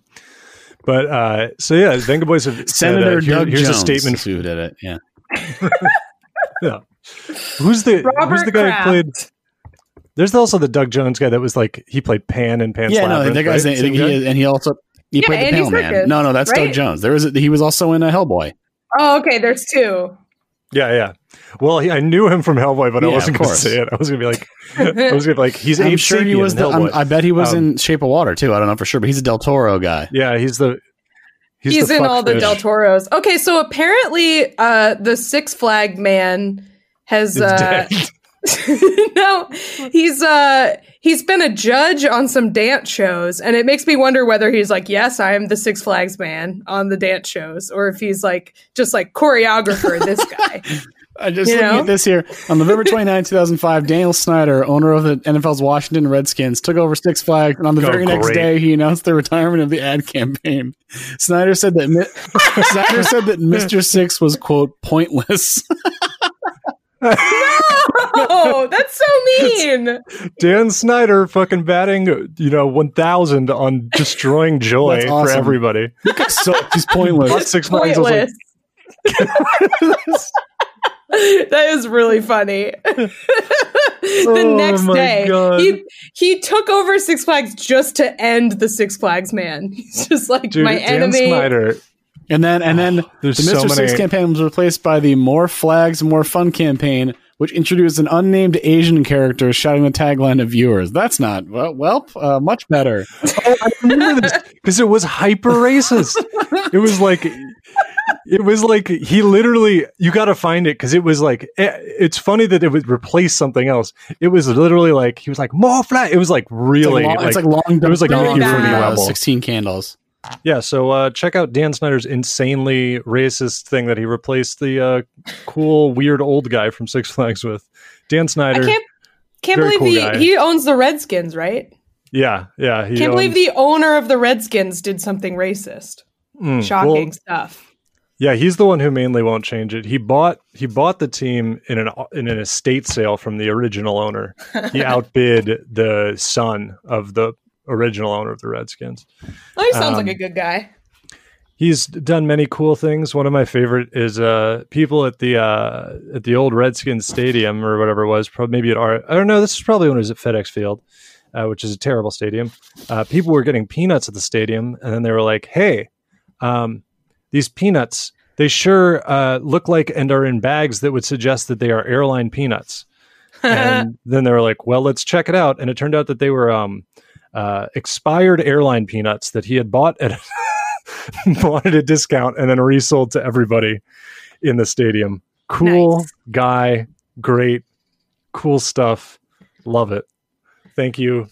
But Venga Boys have Senator said, Doug here's Jones a statement who did it. Yeah. Yeah. Who's the guy who played? There's also the Doug Jones guy that was like he played Pan in Pan's Labyrinth. No, that guy's right? he also played the Andy Pale Serkis, Man. No, that's right? Doug Jones. He was also in Hellboy. Oh, okay. There's two. Yeah. Well, I knew him from Hellboy, but I wasn't going to say it. I was going to be like, he's. I'm sure he was. I bet he was in Shape of Water too. I don't know for sure, but he's a Del Toro guy. Yeah, he's in all the Del Toros. Okay, so apparently, the Six Flag man has. No, he's been a judge on some dance shows, and it makes me wonder whether he's like, yes, I am the Six Flags man on the dance shows, or if he's like just like choreographer. This guy. I just looking at this here. On November 29, 2005, Daniel Snyder, owner of the NFL's Washington Redskins, took over Six Flags, and on the very next day, he announced the retirement of the ad campaign. Snyder said that Mr. Six was, quote, pointless. No, that's so mean. Dan Snyder fucking batting, 1,000 on destroying joy for everybody. So he's pointless. Six Flags was that is really funny. The next day, he took over Six Flags just to end the Six Flags man. He's just like, my enemy. Dan Snyder. And then the Mr. Six campaign was replaced by the More Flags, More Fun campaign, which introduced an unnamed Asian character shouting the tagline to viewers. That's not, much better. Oh, I remember this because it was hyper racist. It was like he literally, you got to find it because it was like, it's funny that it would replace something else. It was literally like, he was like, more flat. It was like really, it's like long, it was like really bad. 16 Candles. Yeah, so check out Dan Snyder's insanely racist thing that he replaced the cool, weird old guy from Six Flags with. Dan Snyder. I can't believe he owns the Redskins, right? Yeah. Can't believe the owner of the Redskins did something racist. Shocking stuff. Yeah, he's the one who mainly won't change it. He bought the team in an estate sale from the original owner. He outbid the son of the original owner of the Redskins. Oh, he sounds like a good guy. He's done many cool things. One of my favorite is people at the old Redskins stadium or whatever it was. Probably maybe I don't know. This is probably when it was at FedEx Field, which is a terrible stadium. People were getting peanuts at the stadium, and then they were like, "Hey, these peanuts, they sure look like and are in bags that would suggest that they are airline peanuts." And then they were like, "Well, let's check it out." And it turned out that they were expired airline peanuts that he had bought at a discount and then resold to everybody in the stadium. Cool guy, great, cool stuff. Love it. Thank you,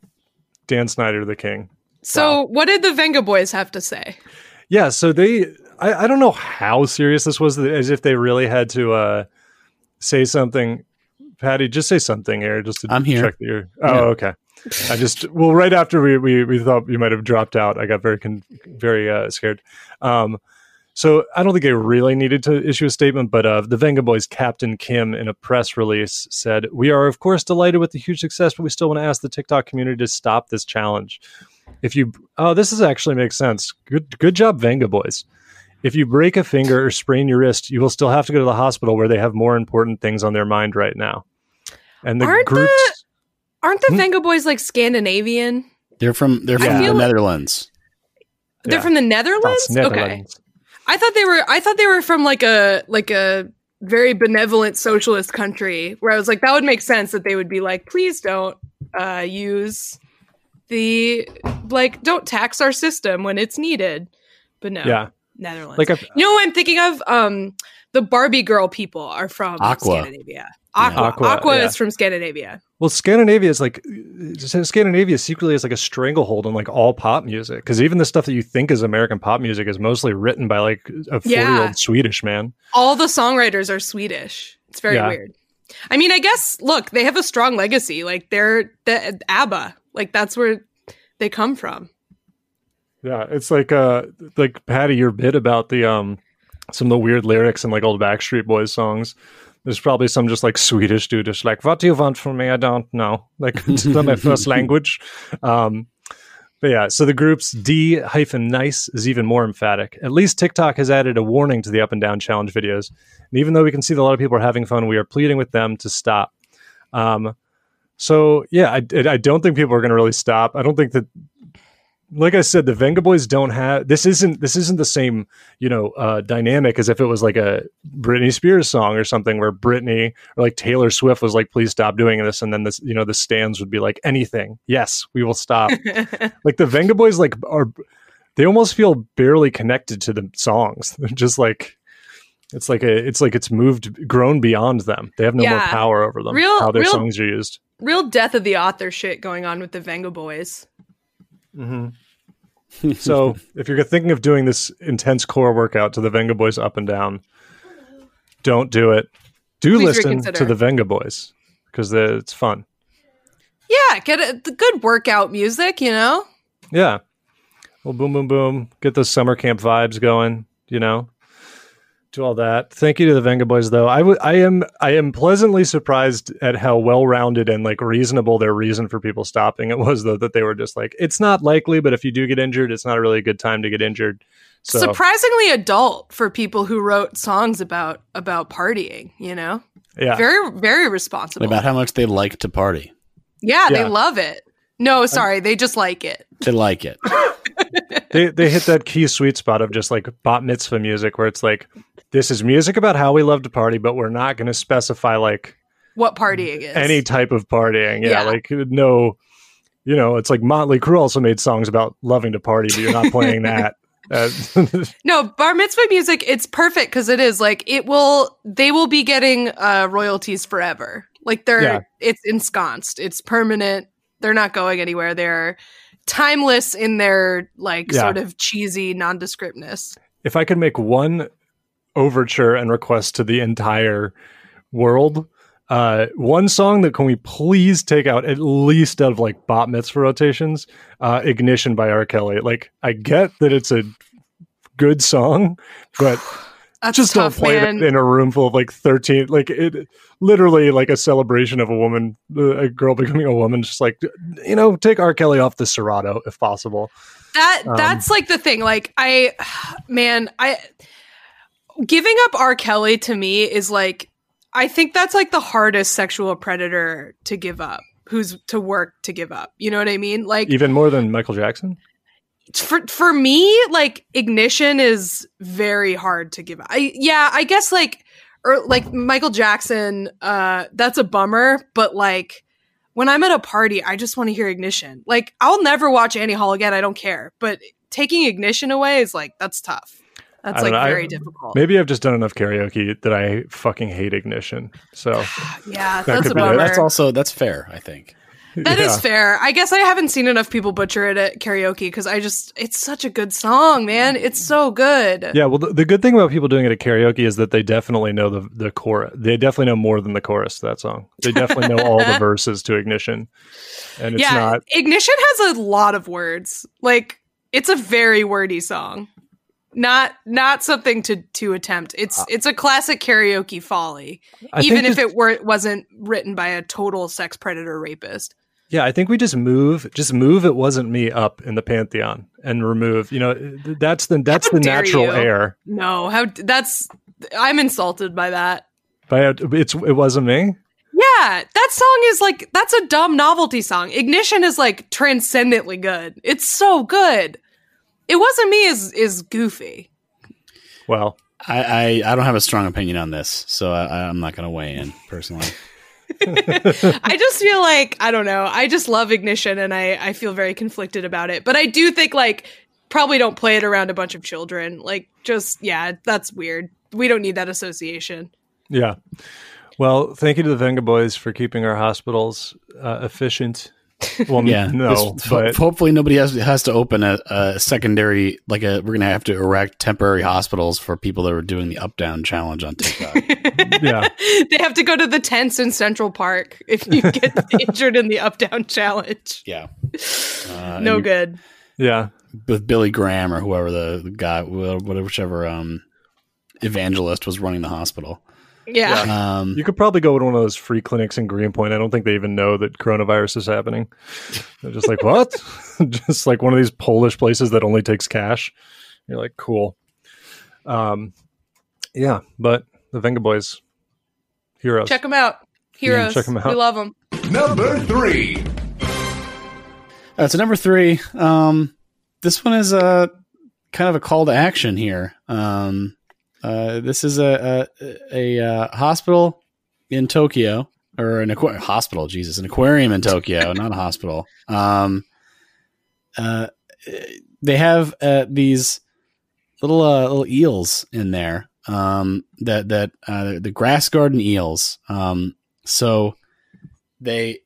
Dan Snyder, the king. So what did the Venga Boys have to say? Yeah, so I don't know how serious this was, as if they really had to say something. Patty, just say something here, just to I'm here. check that you're. Oh, okay. Right after we thought you might have dropped out, I got very scared. So I don't think they really needed to issue a statement, but the Venga Boys Captain Kim in a press release said, "We are of course delighted with the huge success, but we still want to ask the TikTok community to stop this challenge. This actually makes sense. Good job, Venga Boys. If you break a finger or sprain your wrist, you will still have to go to the hospital where they have more important things on their mind right now." And aren't the Venga Boys like Scandinavian? They're from the Netherlands. They're from the Netherlands? Okay. I thought they were from like a very benevolent socialist country where I was like, that would make sense that they would be like, please don't use don't tax our system when it's needed. But no, Netherlands. You know what I'm thinking of? The Barbie girl people are from Scandinavia. Aqua is from Scandinavia. Well, Scandinavia secretly is like a stranglehold on like all pop music, because even the stuff that you think is American pop music is mostly written by like a 4-year-old Swedish man. All the songwriters are Swedish. It's very weird. I mean, I guess, look, they have a strong legacy. Like they're the ABBA. Like that's where they come from. Yeah, it's like Patty, your bit about the some of the weird lyrics in like old Backstreet Boys songs. There's probably some just like Swedish dude just like, what do you want from me? I don't know. Like, it's not my first language. But yeah, so the group's D-nice is even more emphatic. At least TikTok has added a warning to the up and down challenge videos. And even though we can see that a lot of people are having fun, we are pleading with them to stop. So yeah, I don't think people are going to really stop. I don't think that, like I said, the Venga Boys don't have, this isn't the same, dynamic as if it was like a Britney Spears song or something where Britney or like Taylor Swift was like, please stop doing this. And then this, the stands would be like, anything. Yes, we will stop. Like the Venga Boys they almost feel barely connected to the songs. They're just like, it's grown beyond them. They have no more power over them. How their songs are used. Real death of the author shit going on with the Venga Boys. Mm-hmm. So if you're thinking of doing this intense core workout to the Venga Boys up and down, don't do it. Please listen to the Venga Boys because it's fun. Yeah, get the good workout music, Yeah. Well, boom, boom, boom. Get those summer camp vibes going, Do all that. Thank you to the Venga Boys, though. I am pleasantly surprised at how well-rounded and like reasonable their reason for people stopping it was, though, that they were just like, it's not likely, but if you do get injured, it's not really a good time to get injured. So surprisingly adult for people who wrote songs about partying, Yeah. Very, very responsible. About how much they like to party. Yeah, they love it. No, sorry, they just like it. They like it. They hit that key sweet spot of just like bat mitzvah music where it's like, this is music about how we love to party, but we're not going to specify like what partying is. Any type of partying. Yeah. Like no, it's like Motley Crue also made songs about loving to party, but you're not playing that. No, bar mitzvah music, it's perfect because it is like they will be getting royalties forever. Like it's ensconced. It's permanent. They're not going anywhere. They're timeless in their sort of cheesy nondescriptness. If I could make one overture and request to the entire world, one song that can we please take out at least out of like bat mitzvah rotations, Ignition by R. Kelly. Like I get that it's a good song, but just tough, don't play it in a room full of like 13, like it literally like a celebration of a girl becoming a woman. Just like, take R. Kelly off the Serato if possible. That's like the thing. Like giving up R. Kelly to me is like, I think that's like the hardest sexual predator to give up, who's to work to give up. You know what I mean? Like even more than Michael Jackson? For me, like Ignition is very hard to give up. I guess like Michael Jackson, that's a bummer, but like when I'm at a party, I just want to hear Ignition. Like I'll never watch Annie Hall again. I don't care. But taking Ignition away is like, that's tough. That's like very difficult. Maybe I've just done enough karaoke that I fucking hate Ignition. So yeah, that's a bummer. That's fair, I think. That is fair. I guess I haven't seen enough people butcher it at karaoke because it's such a good song, man. It's so good. Yeah, well, the good thing about people doing it at karaoke is that they definitely know the chorus. They definitely know more than the chorus to that song. They definitely know all the verses to Ignition. And it's not... Ignition has a lot of words. Like, it's a very wordy song. Not something to attempt. It's a classic karaoke folly, even if it wasn't written by a total sex predator rapist. Yeah, I think we just move It Wasn't Me up in the pantheon and remove, that's the natural air. No, I'm insulted by that. It Wasn't Me? Yeah, that song is like, that's a dumb novelty song. Ignition is like transcendently good. It's so good. It Wasn't Me is goofy. Well, I don't have a strong opinion on this, so I'm not going to weigh in personally. I just feel like, I don't know. I just love Ignition and I feel very conflicted about it. But I do think probably don't play it around a bunch of children. That's weird. We don't need that association. Yeah. Well, thank you to the Venga Boys for keeping our hospitals efficient. Well, yeah, but hopefully nobody has to open a secondary, we're going to have to erect temporary hospitals for people that are doing the up-down challenge on TikTok. Yeah. They have to go to the tents in Central Park if you get injured in the up-down challenge. Yeah. No good. Yeah. With Billy Graham or whoever the guy, whichever evangelist was running the hospital. Yeah. You could probably go to one of those free clinics in Greenpoint. I don't think they even know that coronavirus is happening. They're just like, what? Just like one of these Polish places that only takes cash. You're like, cool. Yeah, but the Venga Boys, heroes. Check them out. Heroes. Yeah, check them out. We love them. Number 3. So number 3, this one is kind of a call to action here. This is a hospital in Tokyo, or an aquarium in Tokyo, not a hospital. They have these little eels in there. The grass garden eels. So they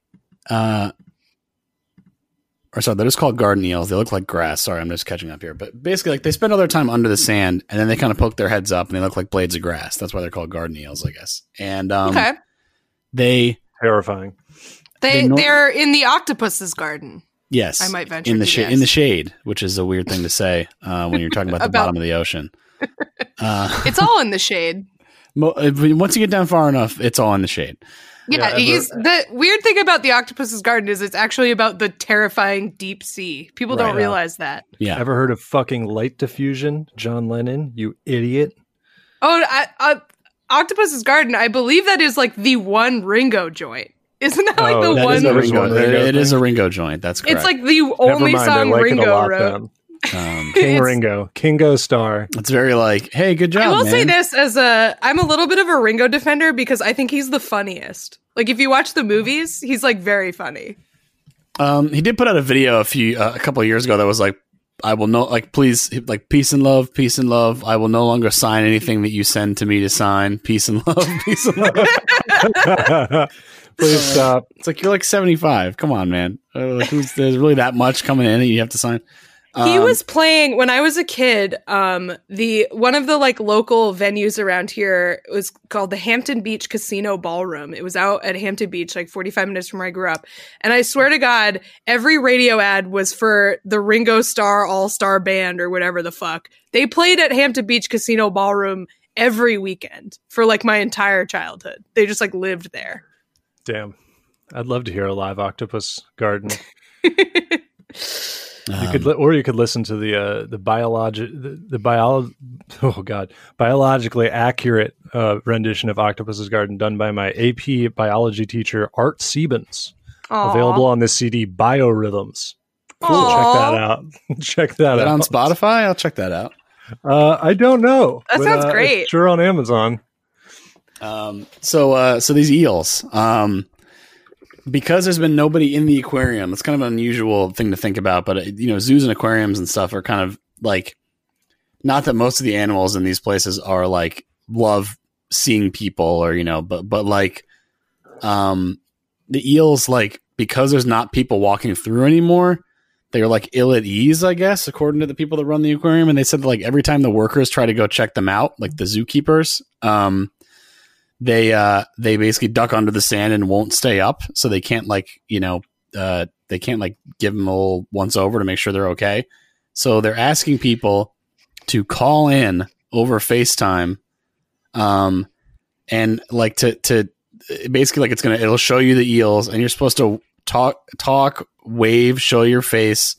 they're just called garden eels. They look like grass. Sorry, I'm just catching up here. But basically, they spend all their time under the sand, and then they kind of poke their heads up, and they look like blades of grass. That's why they're called garden eels, I guess. And they terrifying. They're in the octopus's garden. Yes, I might venture in the shade, which is a weird thing to say when you're talking about the bottom of the ocean. It's all in the shade. Once you get down far enough, it's all in the shade. Yeah, the weird thing about the octopus's garden is it's actually about the terrifying deep sea. People don't realize that. Yeah. Ever heard of fucking light diffusion, John Lennon? You idiot. Oh, Octopus's Garden, I believe that is like the one Ringo joint. Isn't that like the one? It is a Ringo joint. That's correct. It's like the only song Ringo wrote. King Ringo, Kingo Star. It's very like, hey, good job. I will man. say this I'm a little bit of a Ringo defender because I think he's the funniest. Like if you watch the movies, he's like very funny. He did put out a video a couple of years ago that was like, I will no please peace and love. I will no longer sign anything that you send to me to sign. Peace and love. Peace and love. Please stop. It's like you're like 75. Come on, man. There's really that much coming in that you have to sign. He was playing when I was a kid. One of the like local venues around here was called the Hampton Beach Casino Ballroom. It was out at Hampton Beach, like 45 minutes from where I grew up. And I swear to God, every radio ad was for the Ringo Starr All-Star Band or whatever the fuck. They played at Hampton Beach Casino Ballroom every weekend for like my entire childhood. They just like lived there. Damn, I'd love to hear a live Octopus Garden. You could listen to the biologically accurate rendition of Octopus's Garden done by my AP biology teacher Art Siebens. Available on this CD, Biorhythms. Cool. Check that out. Check that out on Spotify. I'll check that out. I don't know. That sounds great. Sure, on Amazon. So these eels. Because there's been nobody in the aquarium, it's kind of an unusual thing to think about, but zoos and aquariums and stuff are kind of like, not that most of the animals in these places are like love seeing people or, but like, the eels, like because there's not people walking through anymore, they're like ill at ease, I guess, according to the people that run the aquarium. And they said that, like, every time the workers try to go check them out, like the zookeepers, they basically duck under the sand and won't stay up. So they can't they can't like give them a little once over to make sure they're okay. So they're asking people to call in over FaceTime, and like to basically, like, it'll show you the eels, and you're supposed to talk, wave, show your face.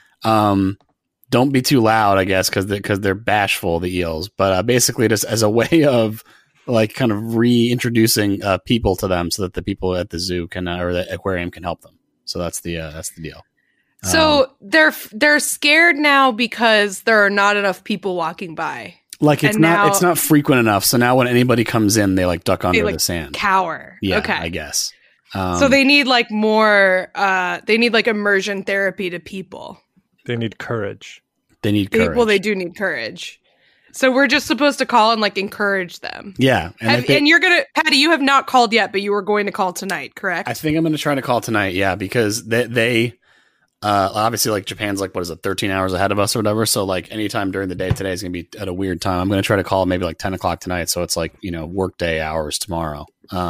Don't be too loud, I guess, because they're bashful, the eels. But basically, just as a way of like kind of reintroducing people to them, so that the people at the zoo can or the aquarium can help them. So that's the deal. So they're scared now because there are not enough people walking by. Like it's not frequent enough. So now when anybody comes in, they like duck under the sand, cower. Yeah, okay. I guess. So they need like more. They need like immersion therapy to people. They need courage. They need courage. Well, they do need courage. So we're just supposed to call and like encourage them. Yeah. And you're going to, Patty, you have not called yet, but you were going to call tonight, correct? I think I'm going to try to call tonight. Yeah. Because they obviously, like, Japan's like, 13 hours ahead of us or whatever. So like anytime during the day today is going to be at a weird time. I'm going to try to call maybe like 10 o'clock tonight. So it's like, workday hours tomorrow.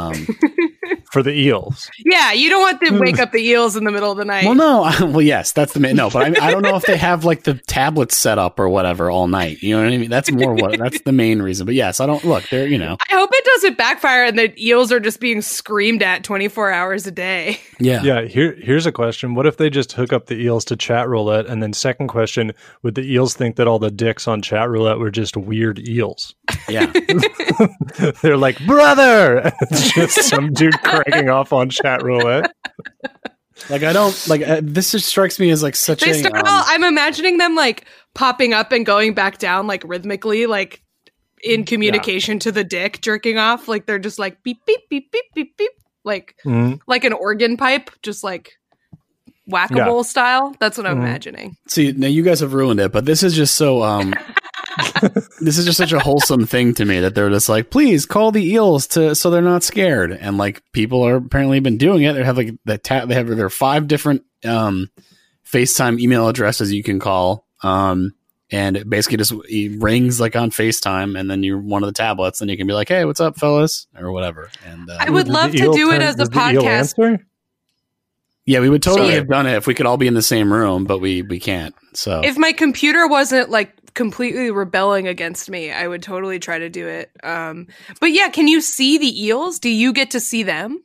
For the eels. Yeah, you don't want to wake up the eels in the middle of the night. Well, no. Well, yes, that's the no, but I don't know if they have like the tablets set up or whatever all night. You know what I mean? That's that's the main reason. But yes, I don't look there. I hope it doesn't backfire and the eels are just being screamed at 24 hours a day. Yeah. Yeah. Here's a question. What if they just hook up the eels to chat roulette? And then second question, would the eels think that all the dicks on chat roulette were just weird eels? Yeah. They're like, brother! It's just some dude cranking off on chat roulette. Like, I don't like this just strikes me as like such I'm imagining them like popping up and going back down like rhythmically, like in communication to the dick jerking off. Like they're just like beep, beep, beep, beep, beep, beep. Like an organ pipe, just like whack-a-mole style. That's what I'm imagining. See, now you guys have ruined it, but this is just so this is just such a wholesome thing to me that they're just like, please call the eels so they're not scared. And like people are apparently been doing it. They have like there are 5 different FaceTime email addresses you can call. And it basically just rings like on FaceTime, and then you're one of the tablets, and you can be like, hey, what's up, fellas? Or whatever. And I would love to do it as a podcast. Yeah, we would totally have done it if we could all be in the same room, but we can't. So if my computer wasn't like completely rebelling against me, I would totally try to do it. But yeah, can you see the eels? Do you get to see them?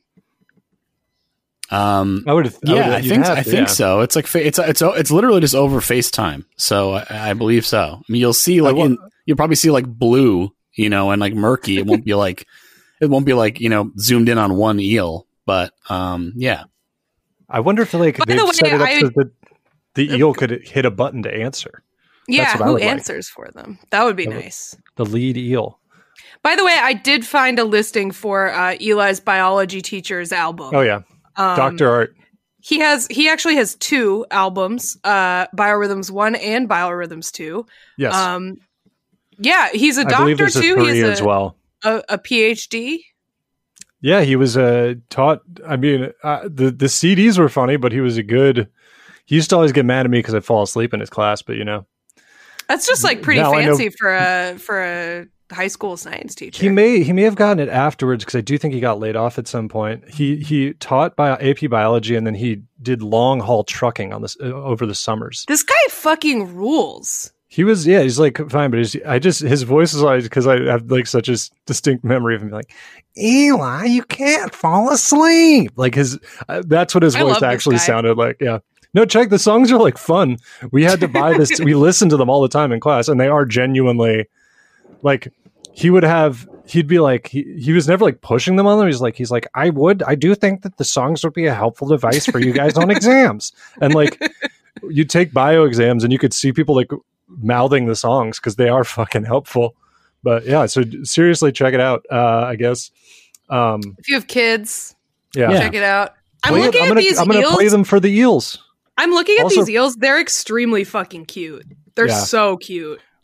I think so. It's like it's literally just over FaceTime. So I believe so. I mean, you'll see like you'll probably see like blue, and like murky. It won't be like zoomed in on one eel, but yeah. I wonder if they've set it up so that the eel could hit a button to answer. Yeah, who answers for them? That would be nice. The lead eel. By the way, I did find a listing for Eli's biology teacher's album. Oh yeah, Dr. Art. He actually has 2 albums, Biorhythms 1 and Biorhythms 2. Yes. Yeah, he's a doctor too. He has as well. A PhD. Yeah, he was taught. I mean, the CDs were funny, but he was he used to always get mad at me because I'd fall asleep in his class. But that's just like pretty fancy for a high school science teacher. He may have gotten it afterwards because I do think he got laid off at some point. He taught AP biology, and then he did long haul trucking on this over the summers. This guy fucking rules. He's like fine, but his voice is always, because I have like such a distinct memory of him like, Eli, you can't fall asleep. Like that's what his voice actually sounded like. Yeah. No, check, the songs are like fun. We had to buy this. We listened to them all the time in class, and they are genuinely like, he'd be like, he was never like pushing them on them. He's like, I do think that the songs would be a helpful device for you guys on exams. And like, you take bio exams and you could see people like mouthing the songs because they are fucking helpful. But yeah, so seriously, check it out. I guess if you have kids, check it out. I'm gonna play them for the eels. I'm looking at these eels. They're extremely fucking cute. They're so cute.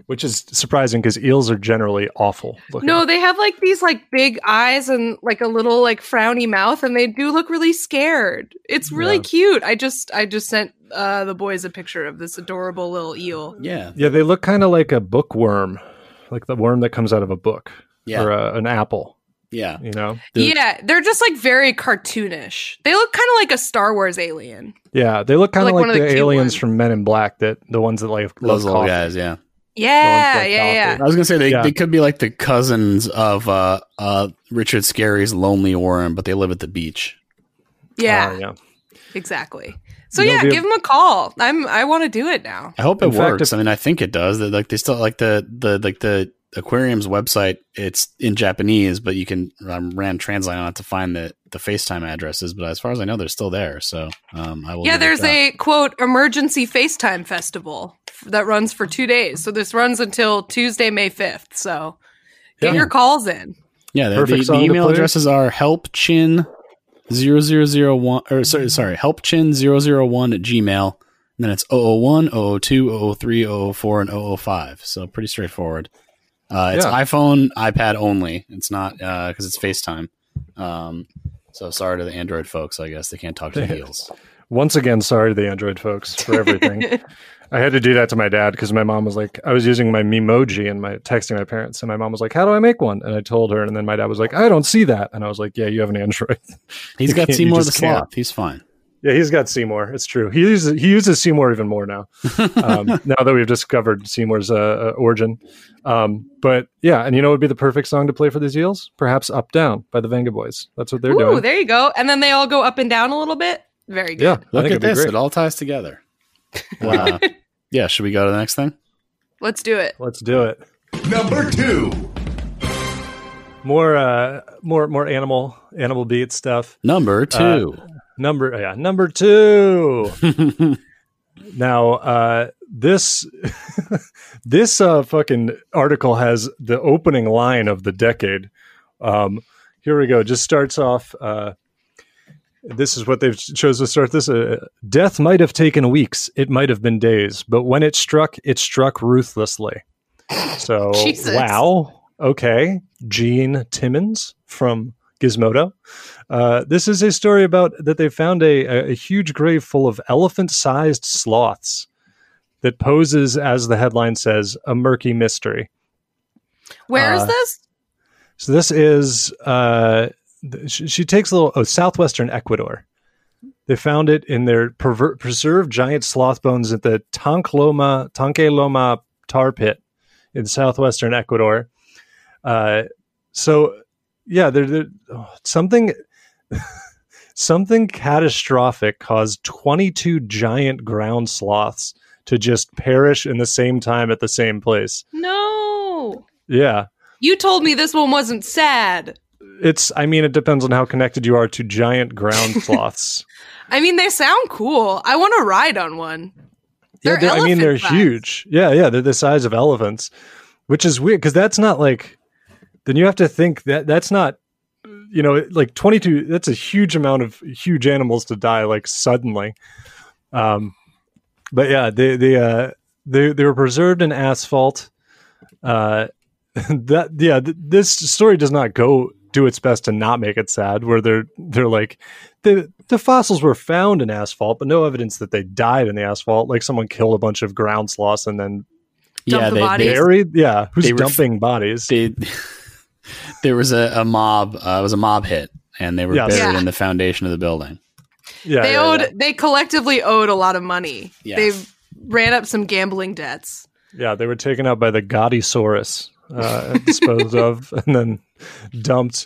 Which is surprising because eels are generally awful looking. No, they have like these like big eyes and like a little like frowny mouth, and they do look really scared. It's really cute. I just sent the boys a picture of this adorable little eel. Yeah, they look kind of like a bookworm, like the worm that comes out of a book or an apple. Yeah, you know. They're just like very cartoonish. They look kind of like a Star Wars alien. Yeah, they look kind of like the aliens ones from Men in Black, the ones that like those little guys. Yeah. Yeah. I was gonna say they could be like the cousins of Richard Scarry's Lonely Worm, but they live at the beach. Yeah. Exactly. So give them a call. I want to do it now. I hope it works. I mean, I think it does. Like they still like the aquarium's website. It's in Japanese, but you can ran Translate on it to find the FaceTime addresses. But as far as I know, they're still there. So I will. Yeah, there's a quote emergency FaceTime festival that runs for 2 days. So this runs until Tuesday, May 5th. So get your calls in. Yeah, the email addresses are helpchin0001 or sorry, helpchin001@gmail. And then it's 001, 002, 003, 004, and 005. So pretty straightforward. It's iPhone, iPad only. It's not because it's FaceTime. So sorry to the Android folks. I guess they can't talk to the eels. Once again, sorry to the Android folks for everything. I had to do that to my dad because my mom was like, I was using my Memoji and texting my parents, and my mom was like, "How do I make one?" And I told her, and then my dad was like, "I don't see that," and I was like, "Yeah, you have an Android." He's got Seymour the Sloth. He's fine. Yeah, he's got Seymour. It's true. He uses Seymour even more now. Now that we've discovered Seymour's origin. But yeah, and you know what would be the perfect song to play for these eels? Perhaps "Up Down" by the Venga Boys. That's what they're doing. There you go. And then they all go up and down a little bit. Very good. Yeah, look at this. It all ties together. Wow. Yeah, should we go to the next thing? Let's do it. Let's do it. Number 2. More animal beat stuff. Number 2. Number 2. Now, this fucking article has the opening line of the decade. Here we go. Just starts off. This is what they've chosen to start this. Death might have taken weeks. It might have been days. But when it struck ruthlessly. So, Jesus. Wow. Okay. Gene Timmons from Gizmodo. This is a story about that they found a huge grave full of elephant-sized sloths that poses, as the headline says, a murky mystery. Where is this? So this is... she takes a little southwestern Ecuador. They found it in their preserved giant sloth bones at the Tanque Loma tar pit in southwestern Ecuador. So yeah, something catastrophic caused 22 giant ground sloths to just perish in the same time at the same place. No. Yeah. You told me this one wasn't sad. It depends on how connected you are to giant ground sloths. I mean, they sound cool. I want to ride on one. They're huge. Yeah, they're the size of elephants, which is weird because that's not like. Then you have to think that's not, like 22. That's a huge amount of huge animals to die like suddenly. But yeah, they were preserved in asphalt. This story does not do its best to not make it sad, where they're like the fossils were found in asphalt, but no evidence that they died in the asphalt. Like someone killed a bunch of ground sloths and then dumped the bodies. Buried. Yeah, who's dumping bodies? There was a mob. It was a mob hit, and they were buried in the foundation of the building. Yeah, they collectively owed a lot of money. Yeah. They ran up some gambling debts. Yeah, they were taken out by the Gaudisaurus, disposed of, and then dumped.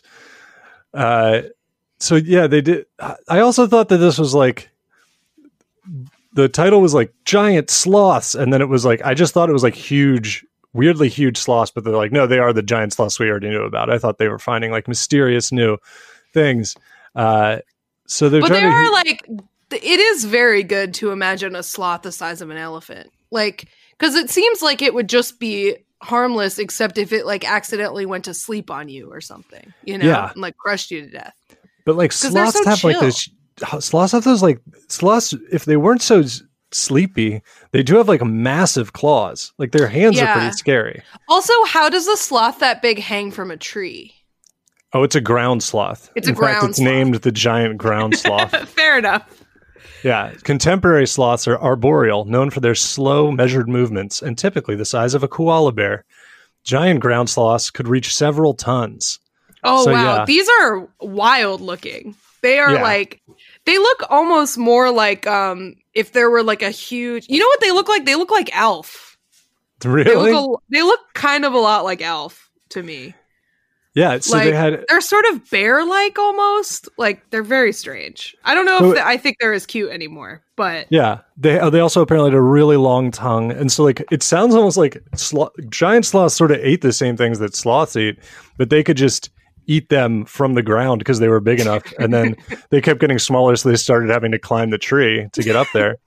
So yeah, they did. I also thought that this was like the title was like giant sloths, and then it was like I just thought it was like huge, weirdly huge sloths, but they're like, no, they are the giant sloths we already knew about. I thought they were finding like mysterious new things. So they're trying to like, it is very good to imagine a sloth the size of an elephant, like because it seems like it would just be harmless, except if it like accidentally went to sleep on you or something, and like crushed you to death. But like sloths have like this. Sloths have those like sloths. If they weren't so sleepy, they do have like massive claws. Like their hands are pretty scary. Also, how does a sloth that big hang from a tree? Oh, it's a ground sloth. It's it's named the giant ground sloth. Fair enough. Yeah, contemporary sloths are arboreal, known for their slow, measured movements, and typically the size of a koala bear. Giant ground sloths could reach several tons. Oh, so, wow. Yeah. These are wild looking. They are like, they look almost more like if there were like a huge, you know what they look like? They look like Alf. Really? They look kind of a lot like Alf to me. Yeah, so like, they're sort of bear-like almost. Like they're very strange. I don't know if I think they're as cute anymore, but yeah, they also apparently had a really long tongue, and so like it sounds almost like giant sloths sort of ate the same things that sloths eat, but they could just eat them from the ground because they were big enough, and then they kept getting smaller, so they started having to climb the tree to get up there.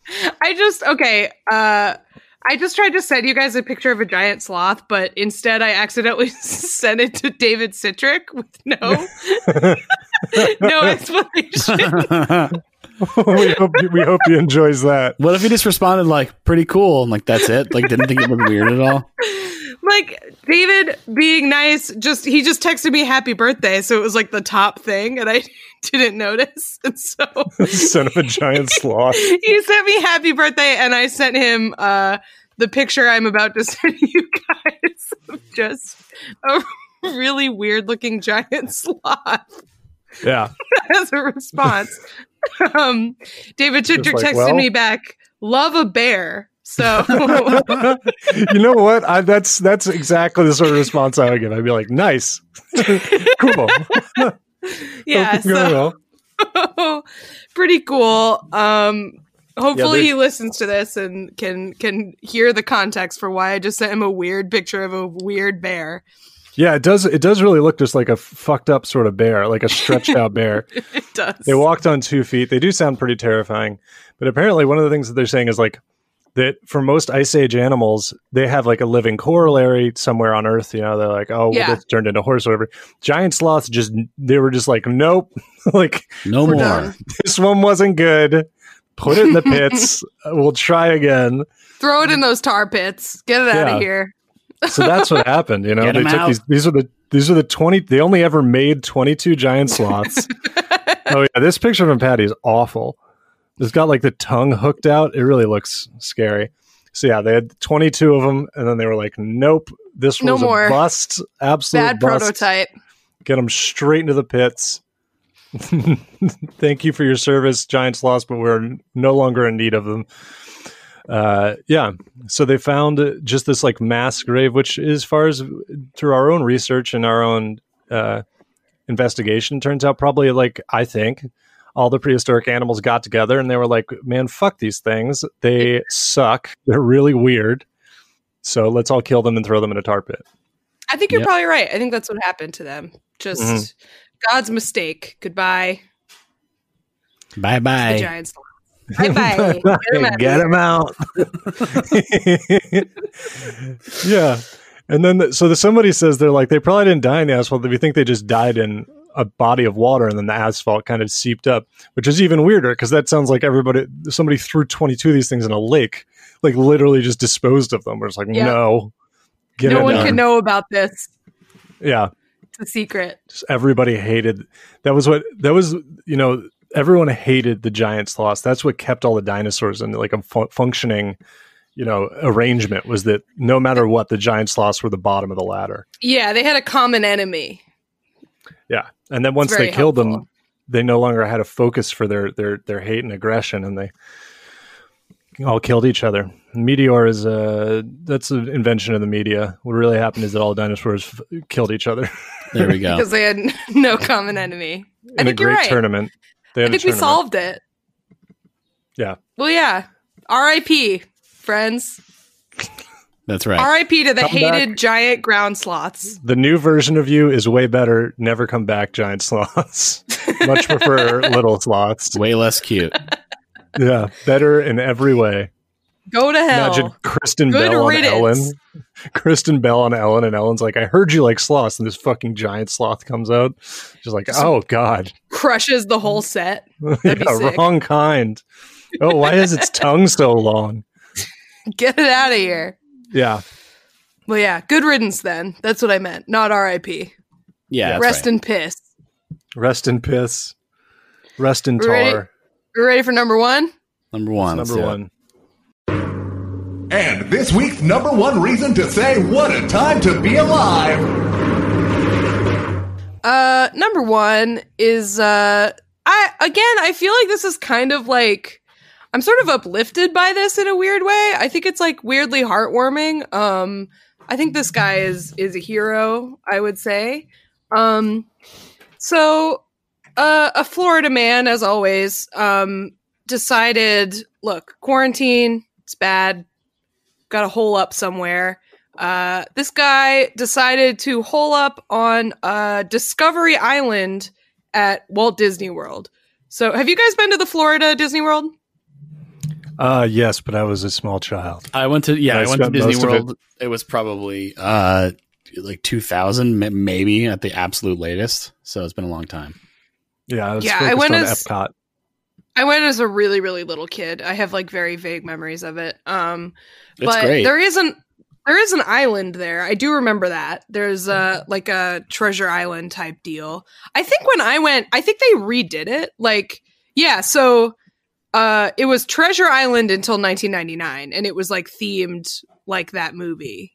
I just tried to send you guys a picture of a giant sloth, but instead I accidentally sent it to David Citrick with no explanation. we hope he enjoys that. What if he just responded like, pretty cool, and like, that's it? Like, didn't think it looked weird at all? Like, David being nice, he just texted me happy birthday, so it was like the top thing, and I didn't notice. And so son of a giant sloth. He sent me happy birthday, and I sent him the picture I'm about to send you guys of just a really weird looking giant sloth. Yeah. As a response. David Chitrick texted me back, love a bear. So you know what? That's exactly the sort of response I would give. I'd be like, nice. Cool. Yeah. So pretty cool. Hopefully he listens to this and can hear the context for why I just sent him a weird picture of a weird bear. Yeah, it does really look just like a fucked up sort of bear, like a stretched out bear. It does. They walked on 2 feet. They do sound pretty terrifying. But apparently one of the things that they're saying is like that for most Ice Age animals, they have like a living corollary somewhere on Earth. You know, they're like, oh, well, this turned into a horse or whatever. Giant sloths they were just like, nope, like no more. Done. This one wasn't good. Put it in the pits. We'll try again. Throw it in those tar pits. Get it out of here. So that's what happened. You know, they took these are the 20. They only ever made 22 giant sloths. Oh yeah, this picture of Patty is awful. It's got like the tongue hooked out. It really looks scary. So yeah, they had 22 of them, and then they were like, nope, this was a bust. Absolute bad bust. Prototype. Get them straight into the pits. Thank you for your service, giant sloths, but we're no longer in need of them. Yeah, so they found just this like mass grave, which as far as through our own research and our own investigation, turns out probably like, I think, all the prehistoric animals got together and they were like, man, fuck these things. They suck. They're really weird. So let's all kill them and throw them in a tar pit. I think you're probably right. I think that's what happened to them. Just God's mistake. Goodbye. Bye-bye. The giants. Bye-bye. Get him out. Yeah. And then, somebody says they're like, they probably didn't die in the asphalt. We think they just died in a body of water and then the asphalt kind of seeped up, which is even weirder because that sounds like somebody threw 22 of these things in a lake, like literally just disposed of them. Where it's like, no. No one can know about this. Yeah. It's a secret. Just everybody hated. Everyone hated the giant sloths. That's what kept all the dinosaurs in like a functioning, arrangement, was that no matter what, the giant sloths were the bottom of the ladder. Yeah, they had a common enemy. Yeah. And then once they killed them, they no longer had a focus for their hate and aggression, and they all killed each other. Meteor is that's an invention of the media. What really happened is that all dinosaurs killed each other. There we go. Because they had no common enemy. In a great tournament. I think we solved it. Yeah. Well, yeah. R.I.P., friends. That's right. R.I.P. to the hated giant ground sloths. The new version of you is way better. Never come back, giant sloths. Much prefer little sloths. Way less cute. Yeah, better in every way. Go to hell. Imagine Kristen Bell on Ellen. Kristen Bell on Ellen, and Ellen's like, I heard you like sloths, and this fucking giant sloth comes out. She's like, oh, God. Crushes the whole set. That'd be sick. Wrong kind. Oh, why is its tongue so long? Get it out of here. Yeah. Well, yeah. Good riddance then. That's what I meant. Not R.I.P. Yeah. Rest in piss. Rest in piss. Rest in tar. We're ready for number one? Number one. Number one. And this week's number one reason to say what a time to be alive. Number one is I feel like this is kind of like I'm sort of uplifted by this in a weird way. I think it's like weirdly heartwarming. I think this guy is a hero, I would say. So a Florida man, as always, decided, look, quarantine, it's bad. Got to hole up somewhere. This guy decided to hole up on Discovery Island at Walt Disney World. So have you guys been to the Florida Disney World? Yes, but I was a small child. I went to Disney World. It was probably like 2000, maybe at the absolute latest. So it's been a long time. Yeah, I went as Epcot. I went as a really, really little kid. I have like very vague memories of it. But great. there is an island there. I do remember that. There's like a Treasure Island type deal. I think when I went, I think they redid it. Like, yeah, so it was Treasure Island until 1999, and it was like themed like that movie.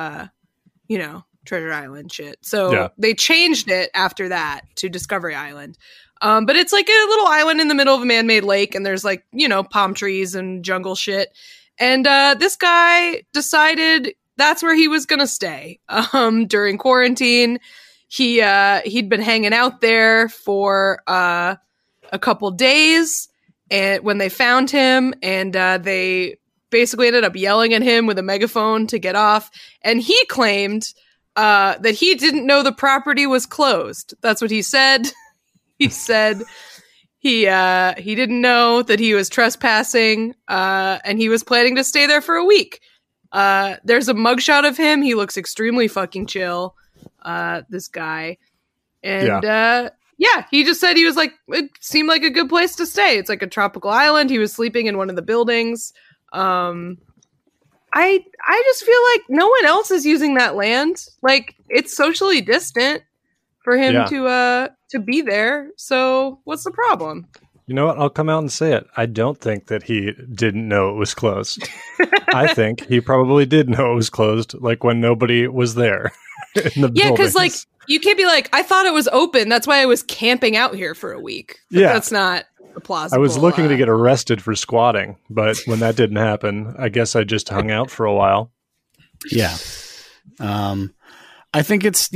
Treasure Island shit. So they changed it after that to Discovery Island. But it's like a little island in the middle of a man-made lake, and there's like, palm trees and jungle shit. And this guy decided that's where he was going to stay during quarantine. He'd been hanging out there for a couple days, and when they found him, and they basically ended up yelling at him with a megaphone to get off. And he claimed that he didn't know the property was closed. That's what he said. He said he didn't know that he was trespassing, and he was planning to stay there for a week. There's a mugshot of him. He looks extremely fucking chill, this guy. And he just said he was like, it seemed like a good place to stay. It's like a tropical island. He was sleeping in one of the buildings. I just feel like no one else is using that land. Like, it's socially distant for him to be there. So what's the problem? You know what? I'll come out and say it. I don't think that he didn't know it was closed. I think he probably did know it was closed, like when nobody was there. Because like you can't be like, I thought it was open. That's why I was camping out here for a week. That's not plausible. I was looking to get arrested for squatting, but when that didn't happen, I guess I just hung out for a while. Yeah. I think it's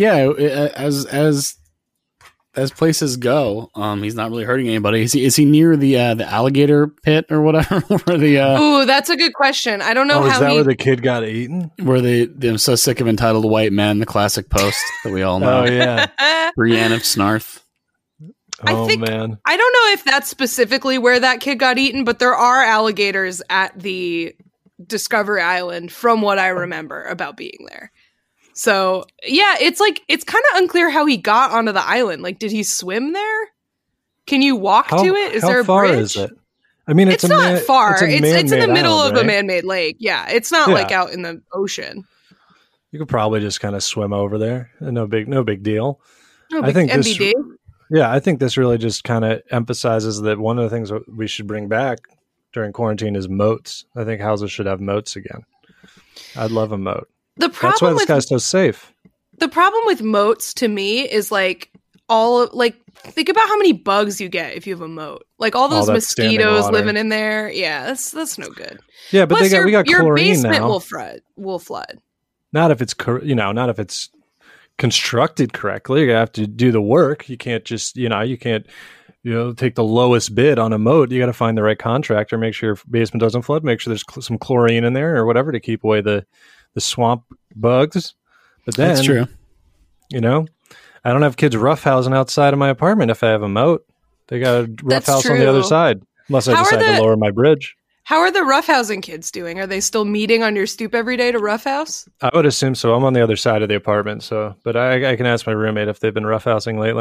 as places go, he's not really hurting anybody. Is he near the alligator pit or whatever? Ooh, that's a good question. I don't know how. Is that where the kid got eaten? Where they're so sick of entitled white men, the classic post that we all know. Oh yeah, Brienne of Snarth. Man, I don't know if that's specifically where that kid got eaten, but there are alligators at the Discovery Island, from what I remember about being there. So, yeah, it's kind of unclear how he got onto the island. Like, did he swim there? Can you walk to it? Is there a bridge? How far is it? I mean, it's not far. It's in the middle island, of a man-made lake. Yeah, it's not like out in the ocean. You could probably just kind of swim over there. No big deal. I think MBD. I think this really just kind of emphasizes that one of the things that we should bring back during quarantine is moats. I think houses should have moats again. I'd love a moat. That's why this guy's so safe. The problem with moats to me is think about how many bugs you get if you have a moat. Like all those mosquitoes living in there. Yeah, that's no good. Yeah, but we got chlorine now. Your basement will flood. Not if it's not if it's constructed correctly. You have to do the work. You can't just you can't take the lowest bid on a moat. You got to find the right contractor. Make sure your basement doesn't flood. Make sure there's some chlorine in there or whatever to keep away the swamp bugs. But then, that's true. I don't have kids roughhousing outside of my apartment if I have a moat. They got a roughhouse on the other side, unless I decide to lower my bridge. How are the roughhousing kids doing? Are they still meeting on your stoop every day to roughhouse? I would assume so. I'm on the other side of the apartment, but I can ask my roommate if they've been roughhousing lately.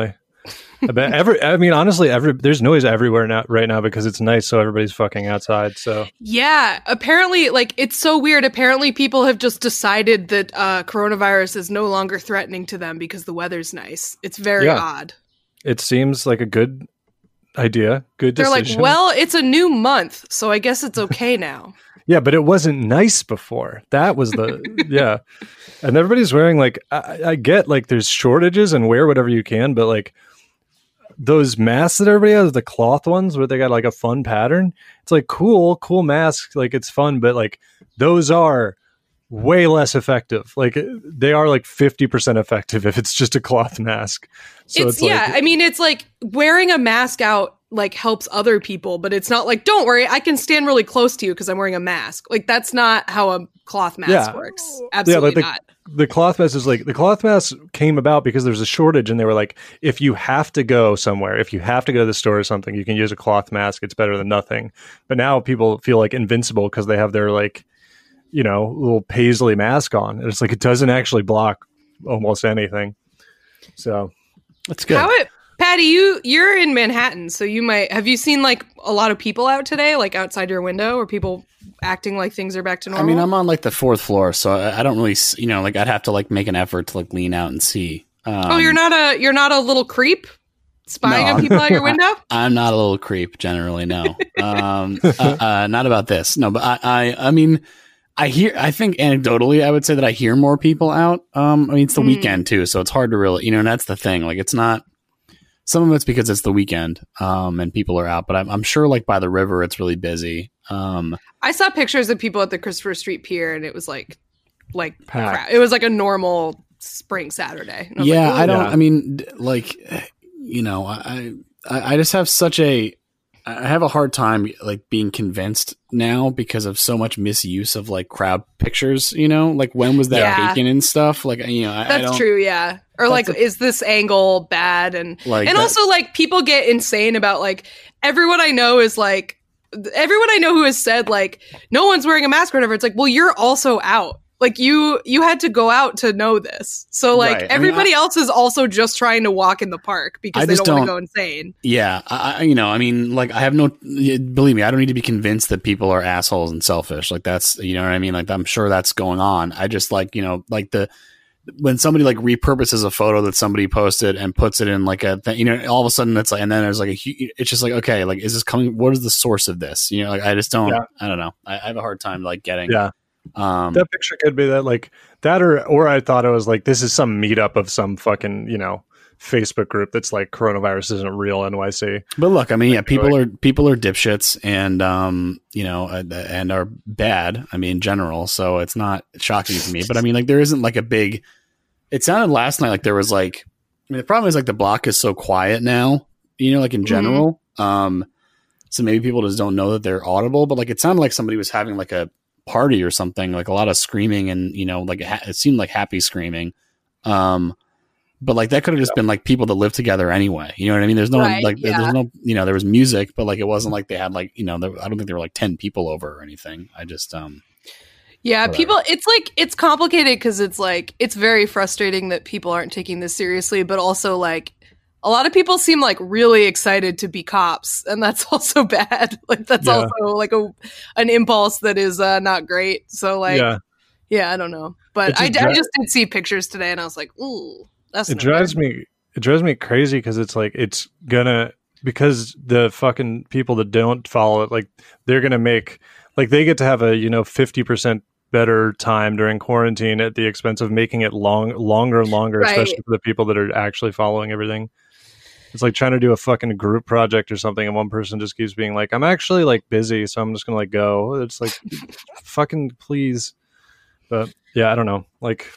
Honestly, there's noise everywhere now, right now, because it's nice, so everybody's fucking outside. So yeah, apparently, like, it's so weird. Apparently, people have just decided that coronavirus is no longer threatening to them because the weather's nice. It's very odd. It seems like a good idea. Good decision. They're like, well, it's a new month, so I guess it's okay now. Yeah, but it wasn't nice before. That was the and everybody's wearing, like, I get, like, there's shortages and wear whatever you can, but, like, those masks that everybody has, the cloth ones where they got, like, a fun pattern, it's like cool mask, like, it's fun, but, like, those are way less effective. Like, they are like 50% effective if it's just a cloth mask. So it's yeah, I mean, it's like wearing a mask out like helps other people, but it's not like, don't worry, I can stand really close to you because I'm wearing a mask. Like, that's not how a cloth mask works. Absolutely not. The cloth mask is like, the cloth mask came about because there's a shortage, and they were like, if you have to go somewhere, if you have to go to the store or something, you can use a cloth mask. It's better than nothing. But now people feel like invincible because they have their, like, you know, little paisley mask on. And it's like, it doesn't actually block almost anything. So that's good. Patty, you're in Manhattan, so have you seen like a lot of people out today, like outside your window, or people acting like things are back to normal? I mean, I'm on like the 4th floor, so I don't really, you know, like I'd have to like make an effort to like lean out and see. You're not a little creep spying on people out your window? I'm not a little creep generally. No, not about this. No, but I mean, I think anecdotally, I would say that I hear more people out. I mean, it's the weekend too, so it's hard to really, you know, and that's the thing. Like, it's not. Some of it's because it's the weekend, and people are out, but I'm sure like by the river, it's really busy. I saw pictures of people at the Christopher Street Pier, and it was like it was like a normal spring Saturday. Yeah, like, I mean, like, you know, I just have I have a hard time like being convinced now because of so much misuse of like crowd pictures, you know, like when was that taken and stuff? Like, you know, that's true. Yeah. Or like, is this angle bad? And like, also like people get insane about like everyone I know who has said like, no one's wearing a mask or whatever. It's like, well, you're also out. Like you had to go out to know this. So like everybody else is also just trying to walk in the park because they don't want to go insane. Yeah. I mean, like I have believe me, I don't need to be convinced that people are assholes and selfish. Like that's, you know what I mean? Like I'm sure that's going on. I just like, you know, like when somebody like repurposes a photo that somebody posted and puts it in like a thing, you know, all of a sudden it's like, and then there's like it's just like, okay, like, is this coming? What is the source of this? You know, like I just don't, I don't know. I have a hard time like getting, that picture could be that like that, or I thought it was like, this is some meetup of some fucking, you know, Facebook group that's like coronavirus isn't real NYC. But look, I mean, yeah, people are dipshits and you know, and are bad. I mean, in general, so it's not shocking to me. But I mean, like there isn't like a big. It sounded last night like there was like. I mean, the problem is like the block is so quiet now. You know, like in general. So maybe people just don't know that they're audible. But like it sounded like somebody was having like a party or something, like a lot of screaming and, you know, like it seemed like happy screaming. But like that could have just been like people that live together anyway. You know what I mean? There's no there's no, you know, there was music, but like it wasn't like they had like, you know, I don't think there were like 10 people over or anything. I just people, it's like, it's complicated because it's like, it's very frustrating that people aren't taking this seriously, but also like a lot of people seem like really excited to be cops, and that's also bad. Like that's also like an impulse that is not great. So like, I don't know, but I just did see pictures today, and I was like, ooh, that's it drives me crazy because it's like because the fucking people that don't follow it, like they're gonna make like they get to have a 50% better time during quarantine at the expense of making it longer and longer, especially for the people that are actually following everything. It's like trying to do a fucking group project or something, and one person just keeps being like, I'm actually like busy, so I'm just gonna like go. It's like fucking please. But yeah, I don't know. Like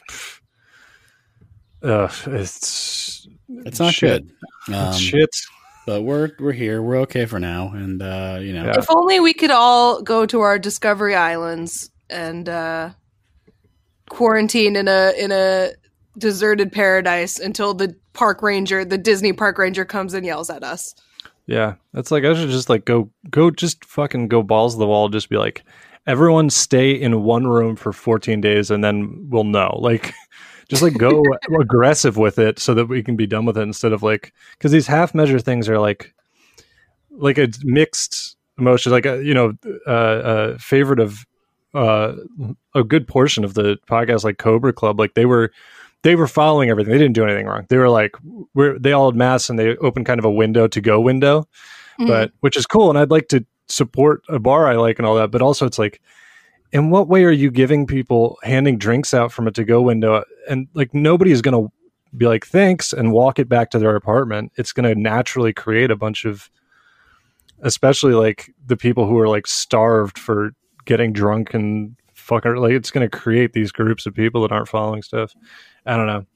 it's not shit. Good. It's shit. But we're here. We're okay for now. And you know, if only we could all go to our Discovery Islands and quarantine in a deserted paradise until the Disney park ranger comes and yells at us. Yeah, that's like I should just like go just fucking go balls to the wall. Just be like, everyone stay in one room for 14 days, and then we'll know. Like, Just like go aggressive with it so that we can be done with it instead of like, because these half measure things are like a mixed emotion, like a favorite of a good portion of the podcast, like Cobra Club. Like they were following everything. They didn't do anything wrong. They were like, they all had masks and they opened kind of a window, but which is cool. And I'd like to support a bar I like and all that, but also it's like, in what way are you giving people, handing drinks out from a to-go window? And like, nobody is going to be like, thanks, and walk it back to their apartment. It's going to naturally create a bunch of, especially like the people who are like starved for getting drunk and fucking, like, it's going to create these groups of people that aren't following stuff. I don't know.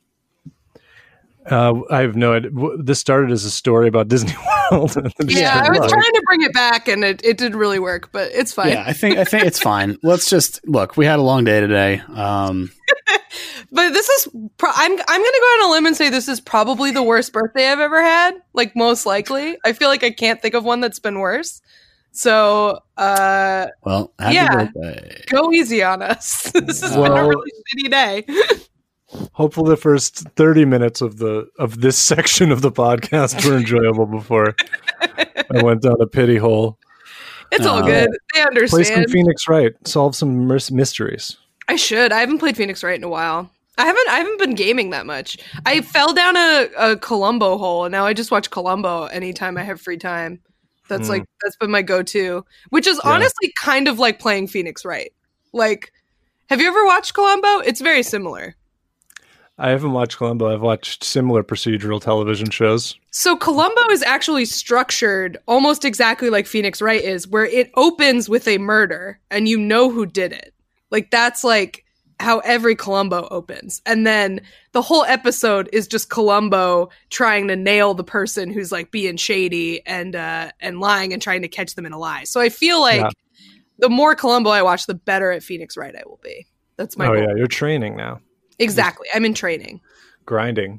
I have no idea. This started as a story about Disney World. Yeah, I was trying to bring it back, and it did really work, but it's fine. Yeah, I think it's fine. Let's just look. We had a long day today, but this is. I'm going to go on a limb and say this is probably the worst birthday I've ever had. Like, most likely, I feel like I can't think of one that's been worse. So, well, happy birthday. Go easy on us. This has been a really shitty day. Hopefully the first 30 minutes of this section of the podcast were enjoyable before I went down a pity hole. It's all good. They understand. Play some Phoenix Wright. Solve some mysteries. I should. I haven't played Phoenix Wright in a while. I haven't been gaming that much. I fell down a Columbo hole, and now I just watch Columbo anytime I have free time. That's that's been my go-to, which is honestly kind of like playing Phoenix Wright. Like, have you ever watched Columbo? It's very similar. I haven't watched Columbo. I've watched similar procedural television shows. So Columbo is actually structured almost exactly like Phoenix Wright is, where it opens with a murder and you know who did it. Like, that's like how every Columbo opens. And then the whole episode is just Columbo trying to nail the person who's like being shady and lying and trying to catch them in a lie. So I feel like the more Columbo I watch, the better at Phoenix Wright I will be. That's my goal. Yeah, you're training now. Exactly. I'm in training. Grinding.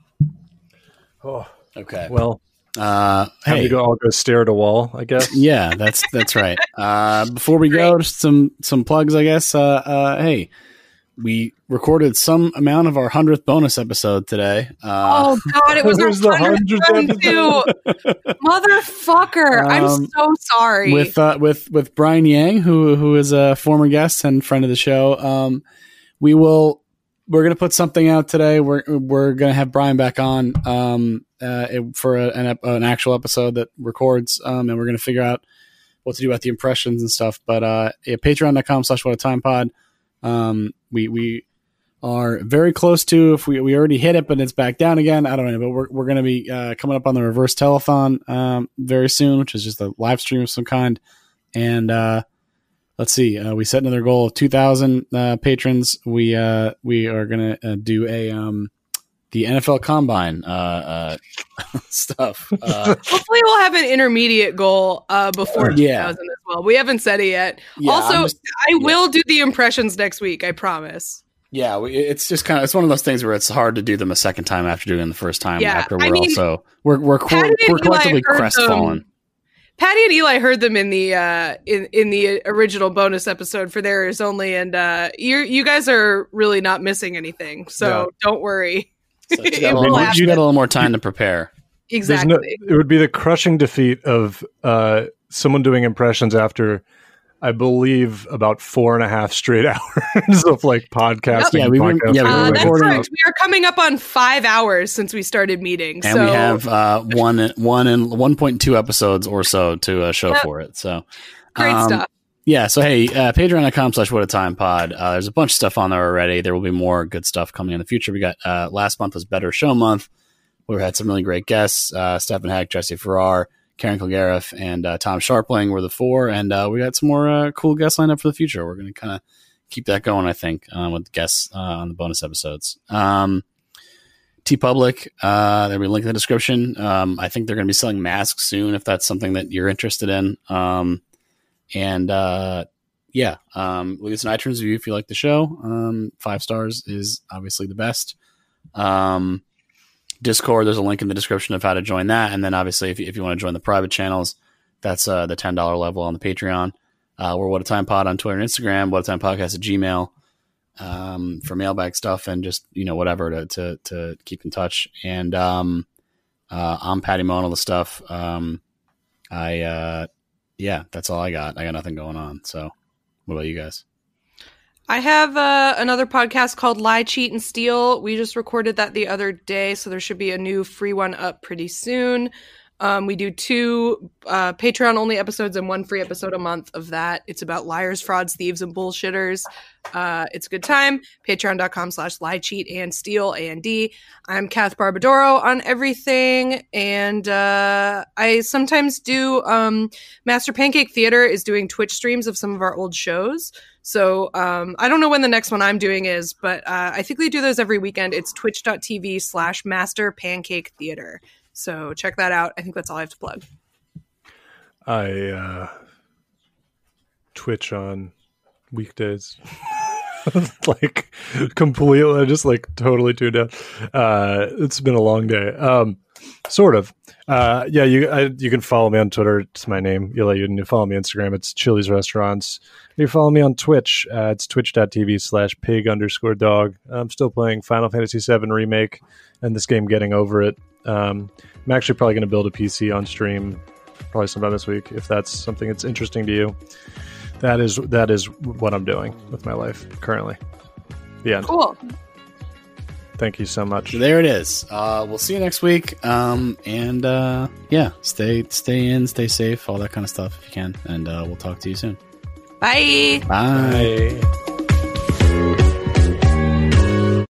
Oh, okay. Well, hey, I'll go stare at a wall, I guess. Yeah, that's right. Before we go, just some plugs, I guess. Hey, we recorded some amount of our 100th bonus episode today. Oh God, it was our 100th one too. Motherfucker! I'm so sorry. With Brian Yang, who is a former guest and friend of the show. We're going to put something out today. We're going to have Brian back on for an actual episode that records, and we're going to figure out what to do about the impressions and stuff. But patreon.com/whatatimepod. We are very close to, if we already hit it, but it's back down again. I don't know, but we're going to be coming up on the reverse telethon very soon, which is just a live stream of some kind. And let's see. We set another goal of 2,000 patrons. We are going to do the NFL Combine stuff. Hopefully, we'll have an intermediate goal before 2,000 as well. We haven't said it yet. Yeah, also, I will do the impressions next week. I promise. Yeah, it's just it's one of those things where it's hard to do them a second time after doing the first time. Yeah, after we're collectively crestfallen. Patty and Eli heard them in the original bonus episode for There Is Only, and you guys are really not missing anything. So don't worry. So you got a little more time to prepare. Exactly. It would be the crushing defeat of someone doing impressions after, I believe, about 4.5 straight hours of like podcasting. Yep. That's correct. We are coming up on 5 hours since we started meeting, and we have 1.2 episodes or so to show for it. So great stuff. Yeah. So hey, patreon.com/whatatimepod. There's a bunch of stuff on there already. There will be more good stuff coming in the future. We got last month was Better Show Month. We had some really great guests: Stephen Heck, Jesse Farrar, Karen Kilgariff, and Tom Sharpling were the 4, and we got some more cool guests lined up for the future. We're going to kind of keep that going, I think, with guests on the bonus episodes. TeePublic, there'll be a link in the description. I think they're going to be selling masks soon, if that's something that you're interested in. Leave us an iTunes review if you like the show. 5 stars is obviously the best. Discord, there's a link in the description of how to join that. And then obviously if you want to join the private channels, that's the $10 level on the Patreon. We're What a Time Pod on Twitter and Instagram, What a Time Podcast at Gmail. for mailbag stuff and just, whatever to keep in touch. And I'm Patty Mo on all the stuff. That's all I got. I got nothing going on. So what about you guys? I have another podcast called Lie, Cheat, and Steal. We just recorded that the other day, so there should be a new free one up pretty soon. We do 2 Patreon-only episodes and 1 free episode a month of that. It's about liars, frauds, thieves, and bullshitters. It's a good time. Patreon.com/lie, cheat, and steal, A-N-D. I'm Kath Barbadoro on everything. And I sometimes do Master Pancake Theater is doing Twitch streams of some of our old shows. So I don't know when the next one I'm doing is, but I think we do those every weekend. It's twitch.tv/Master Pancake Theater. So check that out. I think that's all I have to plug. I Twitch on weekdays. Like completely, I just like totally tuned out. It's been a long day. Sort of. You can follow me on Twitter. It's my name. You can follow me on Instagram. It's Chili's Restaurants. You follow me on Twitch. It's twitch.tv/pig_dog. I'm still playing Final Fantasy VII Remake and this game Getting Over It. I'm actually probably going to build a PC on stream probably sometime this week if that's something that's interesting to you. That is what I'm doing with my life currently. The end. Cool. Thank you so much. There it is. We'll see you next week. Stay in, stay safe, all that kind of stuff if you can. And we'll talk to you soon. Bye. Bye.